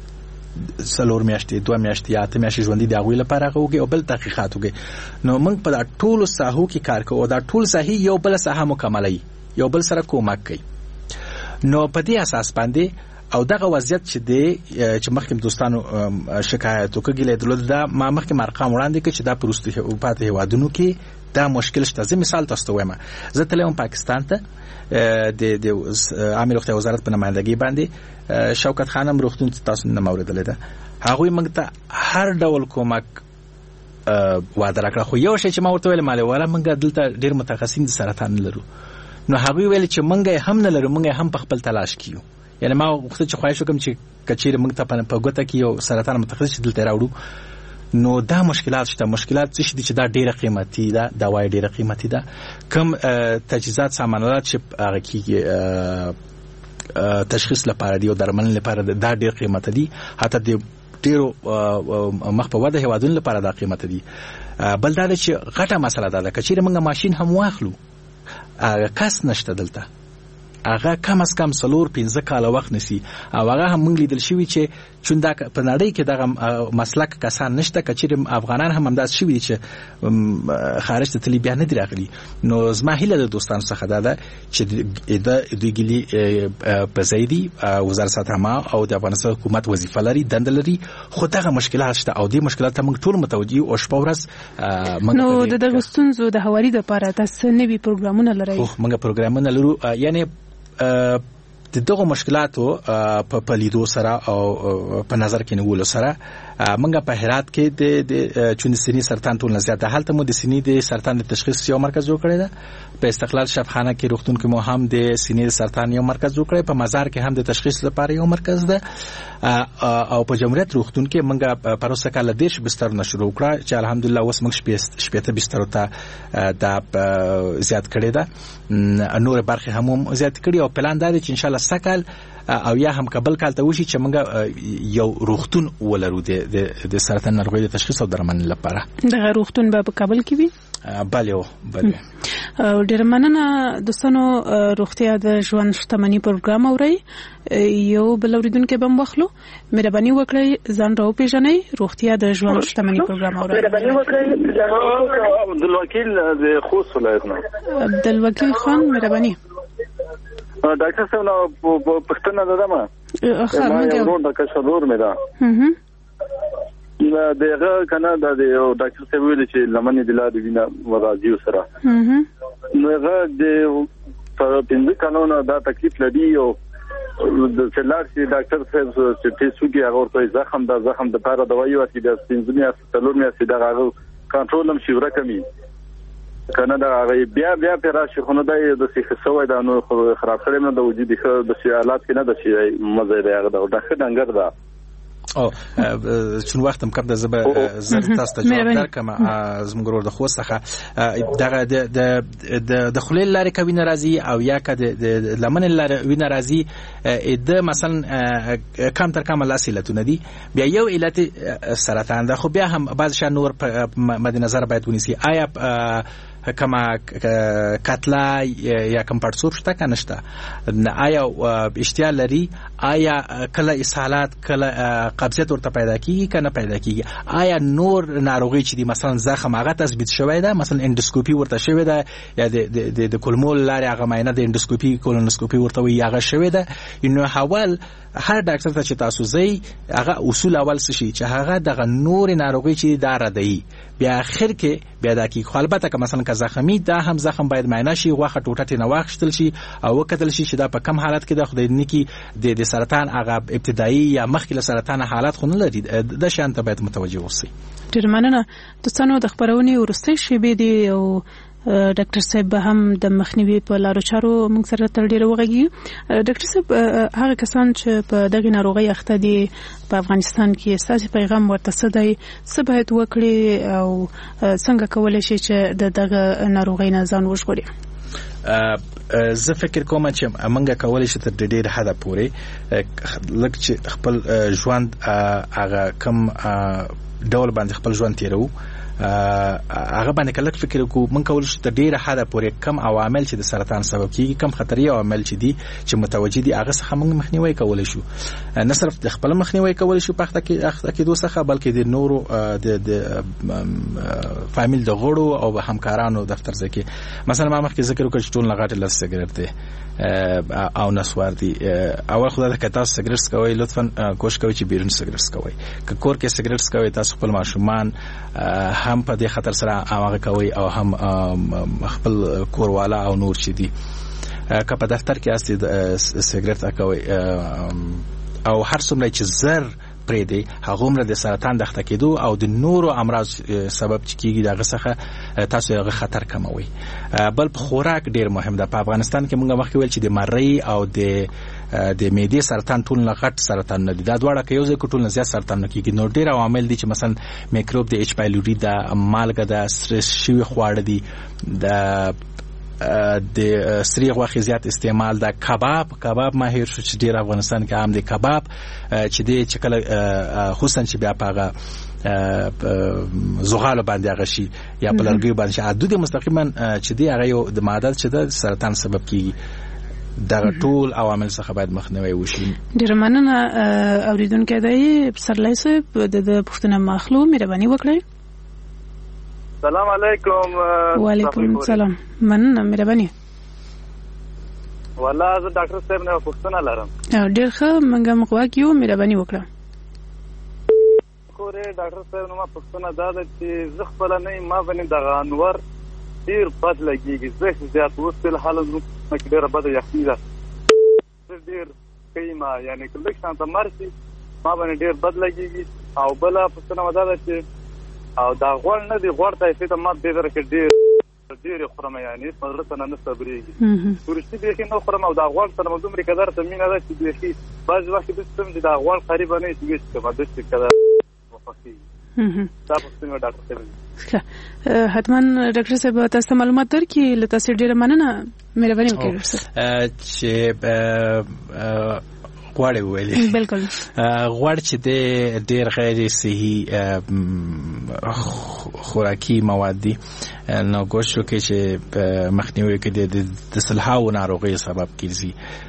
څلور میاشتې دوه میاشتې یا اته میاشتې ژوندۍ د هغوی لپاره هغه وکړي او بل تحقیقات وکړي. نو موږ په دا ټولو ساحو کې کار کوو، دا ټول ساحې یو بل ساحه مکملوي، یو بل سره کومک کوي. نو په دې اساس باندې او دغه وضعیت چې دی چې مخکې دوستانو شکایت وکړي د دا ما مخکې مرقام وړاندې کړ چې دا پروستي په هیوادونو کې دا مشکل شته. زه مثال تاسو ته وایم، زه تلم پاکستان ته د د عامه روغتیا وزارت په نمائندګۍ باندې، شوکت خانم روغتون تاسو نه موریدلې ده، هغه موږ ته هر ډول کومک وعده راکړه. خو یو شی چې ما ورته ویل مالې ولا موږ دلته ډیر متخصصین د سرطان لرو، نو هغه ویل چې موږ هم نه لرو، موږ هم په خپل تلاش کیو. یعنی ما وخت چې خواهش وکم چې کچیر موږ ته په ګوته کې یو سرطان متخصص دلته راوړو، نو دا مشکلات شته. مشکلات څه دي چې دا ډیره قیمتي ده، دوايي ډیره قیمتي ده، کم تجهیزات سامانات چې هغه کې تشخیص لپاره دی او درملنې لپاره دا ډیر قیمتي دي. حتی د ډیرو مخ په وده هوادونو لپاره دا قیمت دي. بل دا چې غټه مسله ده کچېره موږ ماشين هم واخلو کس نشته دلته هغه کم از کم سلور پنځه کاله وخت نسی او هغه هم موږ لیدل شوی چې چون دا په نړۍ کې دغه مسلک کسان نشته کچېره افغانان هم همداس شوی چې خارج ته تلی بیان نه دی راغلي. نو زما هیله د دوستانو څخه دا ده چې د دوی ګلی په زیدي وزارت ساتما او د افغانستان حکومت وظیفه لري دند لري خو دغه مشکلات شته او د مشکلات موږ ټول متوجي او شپه ورځ نو د دغه ستونزو د هواري لپاره تاسو نوي پروګرامونه لرئ؟ خو موږ پروګرامونه لرو یعنی د دغه مشکلاتو په لیدو سره او په نظر کې نیولو سره منګه په هرات کې د چون سینې سرطان ټول نه زیاته حالت مو د سینې د سرطان د تشخیص یو مرکز جوړ کړی دی. په استقلال شفاخانه کې روغتون کې مو هم د سینې سرطان یو مرکز جوړ کړی. په مزار کې هم د تشخیص لپاره یو مرکز ده او په جمهوریت روغتون کې منګه پروسه کال دیش بستر نشو وکړه چې الحمدلله اوس موږ شپږ بستر ته د زیات کړی ده. نور برخه هم زیات کړی او پلان دا دی چې ان شاء الله سکل او یا هم قبل کال ته وشي چې موږ یو روغتون ولرو د د سرطان ناروغۍ د تشخیص او درملنې لپاره. دغه روغتون به په کابل کې وي؟ بله بله. ډېر مننه دوستانو. روغتیا د ژوند شتمنۍ پروګرام اورئ. یو بل اوریدونکو به مخلو مهرباني وکړئ ځان راو پیژنئ. روغتیا د ژوند شتمنۍ پروګرام اورئ. مهرباني وکړئ. عبدالوکیل د خوست ولایت نه. عبدالوکیل خان مهرباني. ډاکټر صاحب نو پښتنه ده ما اخر موږ یو ډاکټر کشدور مې ده. هم دغه کنه د ډاکټر صاحب ویل چې لمنې د لارې وینا ورازي سره نو هغه د پنځه قانون دا تکلیف لري او د سلار چې ډاکټر صاحب چې تاسو کې هغه ورته زخم دا زخم د لپاره دوايي ورکړي د پنځه میاشتې تلور میاشتې دا هغه کنټرول هم شي ورکمي کنه دا بیا بیا پر راشي خو نه د سیخ سوې دا نو خراب کړي نه د وجود د حالات کې نه د شي مزه دی هغه دا ډنګر دا او چون وختم کم د زب زر تاسو ته جواب درکم زموږ ورو د خوسته دغه د د خلیل لارې کوي ناراضي او یا که د لمن لارې وی ناراضي د مثلا کم تر کم لاسیلتونه دي بیا یو علت سرطان ده خو بیا هم بعض شان نور مد نظر باید ونیسي آیا کما کتلا یا کم پړسوب شته کنه شته آیا اشتیا لري آیا کله اسهالات کله قبضیت ورته پیدا کیږي کنه پیدا کیږي آیا نور ناروغي چې دي مثلا زخم هغه تثبیت شوی ده مثلا اندوسکوپي ورته شوی ده یا د د کولمول لارې هغه معاینه د اندوسکوپي کولونوسکوپي ورته وی هغه شوی ده نو حوال هر ډاکټر ته چې تاسو زی هغه اصول اول څه شي چې هغه د نور ناروغي چې دار دی بیا اخر کې بیا د کی خپلبته که مثلا که زخمی دا هم زخم باید معاینه شي غوخه ټوټه نه واخښتل شي او وکتل شي چې دا په کم حالت کې د خدای نکی د سرطان هغه ابتدایي یا مخکې سرطان حالات خو نه لري د شان ته باید متوجه اوسئ. ډیر مننه دوستانو د خبرونې ورستۍ شیبې دی او ډاکټر صاحب هم د مخنیوي په لارو چارو موږ سره تر ډیره وغږیږي. ډاکټر صاحب هغه کسان چې په دغه ناروغي اخته دي په افغانستان کې ستاسو پیغام ورته څه دی څه باید وکړي او څنګه کولای شي چې د دغه ناروغي نه ځان وژغوري؟ زه فکر کوم چې موږ کولای شو تر ډېر حد پورې لکه چې خپل ژوند هغه کم ډول باندې خپل ژوند تیرو هغه باندې کله فکر وکړو موږ کولای شو تر ډیره حد پورې کم عوامل چې د سرطان سبب کیږي کم خطري عوامل چې دي چې متوجي دي هغه څخه موږ مخنیوي کولای شو نه صرف د خپل مخنیوي کولای شو په وخت کې اخته کې دوسه بلکې د نورو د د فامیل د غړو او همکارانو دفتر ځکه مثلا ما مخکې ذکر وکړ چې ټول لغاټه لس سیګریټ دي او نسوار دي اول خدای ته کتاب سیګریټ کوي لطفا کوشش کوئ چې بیرون سیګریټ کوي که کور کې سیګریټ کوي تاسو خپل ماشومان هم په دې خطر سره هغه کوي او هم خپل کوروالا او نور چې دي که په دفتر کې است سیګریټ کوي او هر څومره چې زر پرې دی هغه عمر د سرطان د اخته کېدو او د نورو امراض سبب چې کیږي دغه څخه تاسو هغه خطر کموي. بل په خوراک ډیر مهم ده. په افغانستان کې موږ مخکې ویل چې د مرۍ او د د معدې سرطان ټول نه غټ سرطان نه دي دا دواړه که یو ځای ټول نه زیات سرطان نه کیږي. نو ډیر عوامل دي چې مثلا میکروب د ایچ پایلوري د مالګه د سترس شوی خواړه دي د د سری غوښې زیات استعمال د کباب کباب ماهر شو چې ډیر افغانستان کې عام دی کباب چې دی چې کله خصوصا چې بیا پاغه زغال باندې هغه شي یا په لرګي باندې عدد مستقیما چې دی هغه یو د معدل چې د سرطان سبب کیږي دا ټول عوامل څخه باید مخنیوي وشي. ډیر مننه اوریدونکو دی پسرلی صاحب د پښتنه مخلو مهرباني وکړئ. السلام علیکم. وعلیکم السلام. مننه مهرباني. والله زه ډاکټر صاحب نه پوښتنه لرم. ډیر ښه منګه مخواک یو مهرباني وکړه. کورې ډاکټر صاحب نو ما پوښتنه دا ده چې زه خپل نه ما باندې د انور ډیر بد لګیږي زه زیات اوس په حال زما کې ډیره بده یخني ده ډیر قیمه یعنی کله چې تاسو مرسي ما باندې ډیر بد لګیږي او بل پوښتنه ودا ده چې او دا غوړ نه دی غوړ ته چې ما دې درکې ډیر ډیر خرمه یعنی مدرسه نه صبرېږي ورشتي به کې نو خرمه او دا غوړ سره مدوم لري قدر ته مینه ده چې دې شي بعض وخت به څه چې دا غوړ قریب نه شي چې کومه د څه قدر وفقي دا پوښتنه ډاکټر صاحب حتما ډاکټر صاحب تاسو معلومات درکې لته سي ډیر مننه مهرباني وکړئ چې غوړ ویلې بالکل غوړ چې د ډیر غیر صحي خوراکي مواد دي نو ګوښو کې چې مخنیوي کې د سلهاو ناروغي سبب کیږي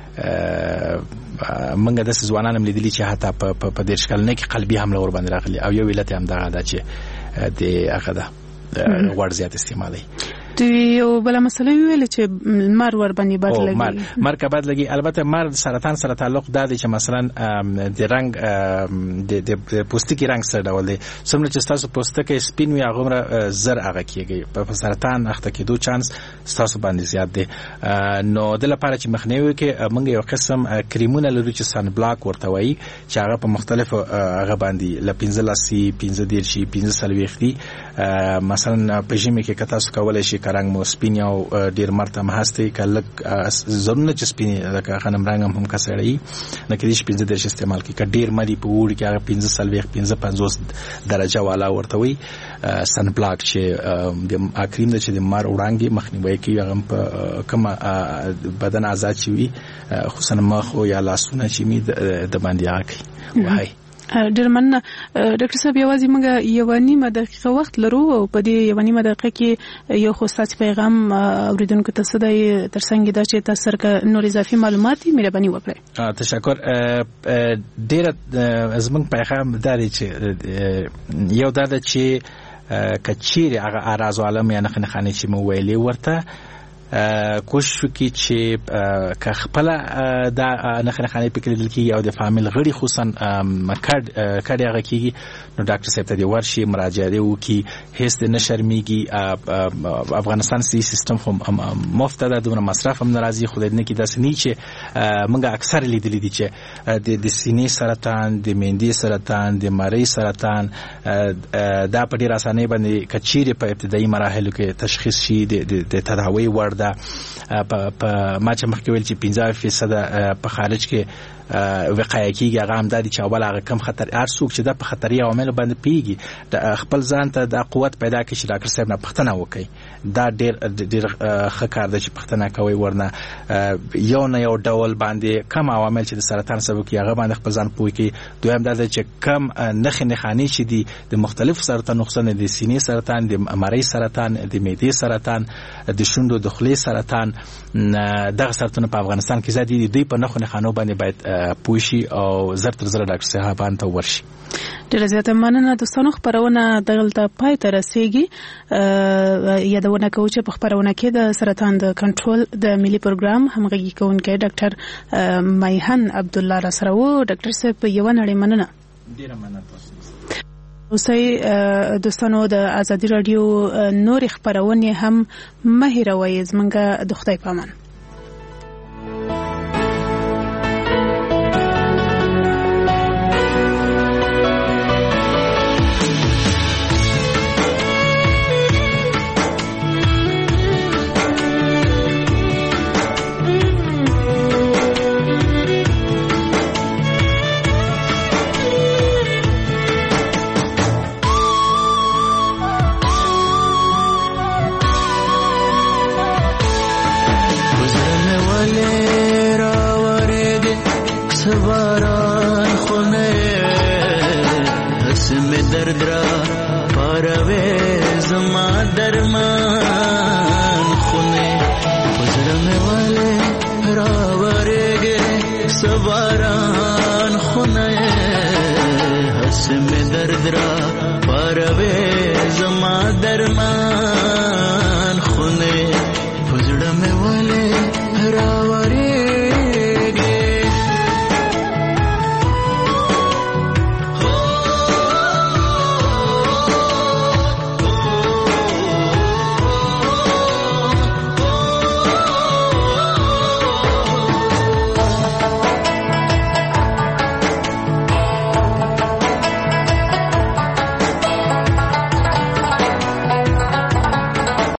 منګه د ځوانانو ملیدلي چې حتی په دېرش کلنه کې قلبي حمله ور باندې راغلي او یو علت هم دغه ده چې د هغه ده غوړ زیات استعمالي. یو بل مسله ویل چې مر ور باندې بد لګي مر مر کا بد لګي البته مر سرطان سره تعلق دا دی چې مثلا د رنگ د د پوستکي رنگ سره ډول دی څومره چې تاسو پوستکي سپین وي هغه زر هغه کیږي په سرطان اخته کېدو چانس تاسو باندې زیات دی. نو د لپاره چې مخنیوي کې موږ یو قسم کریمونه لرو چې سن بلاک ورته وایي چې هغه په مختلفو هغه باندې ل پنځه لاسي پنځه دیرشي پنځه سلويختي مثلا په ژمي کې کتا سو کولای شي کارنګ مو سپین او ډیر مرتم هسته کله زرونه چې سپین لکه خنم رنګ هم کسړی نو کې دې پنځه دیرش استعمال کې ک ډیر مری په وړ کې هغه پنځه سلويخ پنځه پنځوس درجه والا ورته وي سن بلاک چې د اکریم د چې د مار وړاندې مخنیوي کوي هغه په کومه بدن آزاد شي وي خصوصا مخ او یا لاسونه چې می د باندې اکی وای ډیر مننه ډاکټر صاحب یوازې موږ یو نیمه دقیقه وخت لرو او په دې یو نیمه دقیقه کې یو خاص پیغام اوریدونکو ته صدای ترڅنګ دا چې تاسو سره نور اضافي معلومات مهرباني وکړئ. تشکر. ډیر زموږ پیغام داري چې یو دا چې کچيري هغه اراز عالم یا نه خانه چې مو ویلي ورته کوشش وکړي چې که خپل د نخنه خانه پکې دل کې او د فامیل غړي خصوصا مکړ کړي هغه کیږي نو ډاکټر صاحب ته دی ورشي مراجعه وکړي هیڅ نه شرمېږي. افغانستان سي سیستم هم مفت ده دونه مصرف هم ناراضي خو دې نه کې داس نه چې موږ اکثر لیدل دي چې د سینې سرطان د میندې سرطان د مری سرطان دا په ډیر اسانه باندې کچيري په ابتدایي مراحلو کې تشخیص شي د تداوی ورده په ما چې مخکې ویل چې پنځه فیصد په خارج کې وقایه کیږي هغه هم د چې اول هغه کم خطر ارسوک چې د په خطري عوامل باندې پیږي د خپل ځان ته د قوت پیدا کړي چې ډاکټر صاحب نه پښتنه وکړي دا ډیر ډیر ښه کار دی چې پښتنه کوي ورنه یو نه یو ډول باندې کم عوامل چې د سرطان سبب کیږي هغه باندې خپل ځان پوي کې دویم دا چې کم نخ نخانی چې دي د مختلف سرطان نقصان دي سینې سرطان د مری سرطان د معدې سرطان د شوندو د خولې سرطان دغه سرطان په افغانستان کې زیات دي دوی په نخ نخانو باندې باید پوشي او زر تر زر ډاکټر صاحبان ته ورشي. ډیره زیاته مننه دوستانو خبرونه دغلته پای ته رسیږي. یادونه کوم چې په خبرونه کې د سرطان د کنټرول د ملي پروګرام همغږي کوونکی ډاکټر مایحن عبد الله را سره وو. ډاکټر صاحب یو نړۍ مننه. ډیره مننه تاسو. اوسې دوستانو د ازادي رادیو نور خبرونه هم مهیروي زمونږه د خدای پامان. درد را پاروي زما درمان خونه پزړه مې والے راورېږي سواران خونه هس مې درد را پاروي زما درمان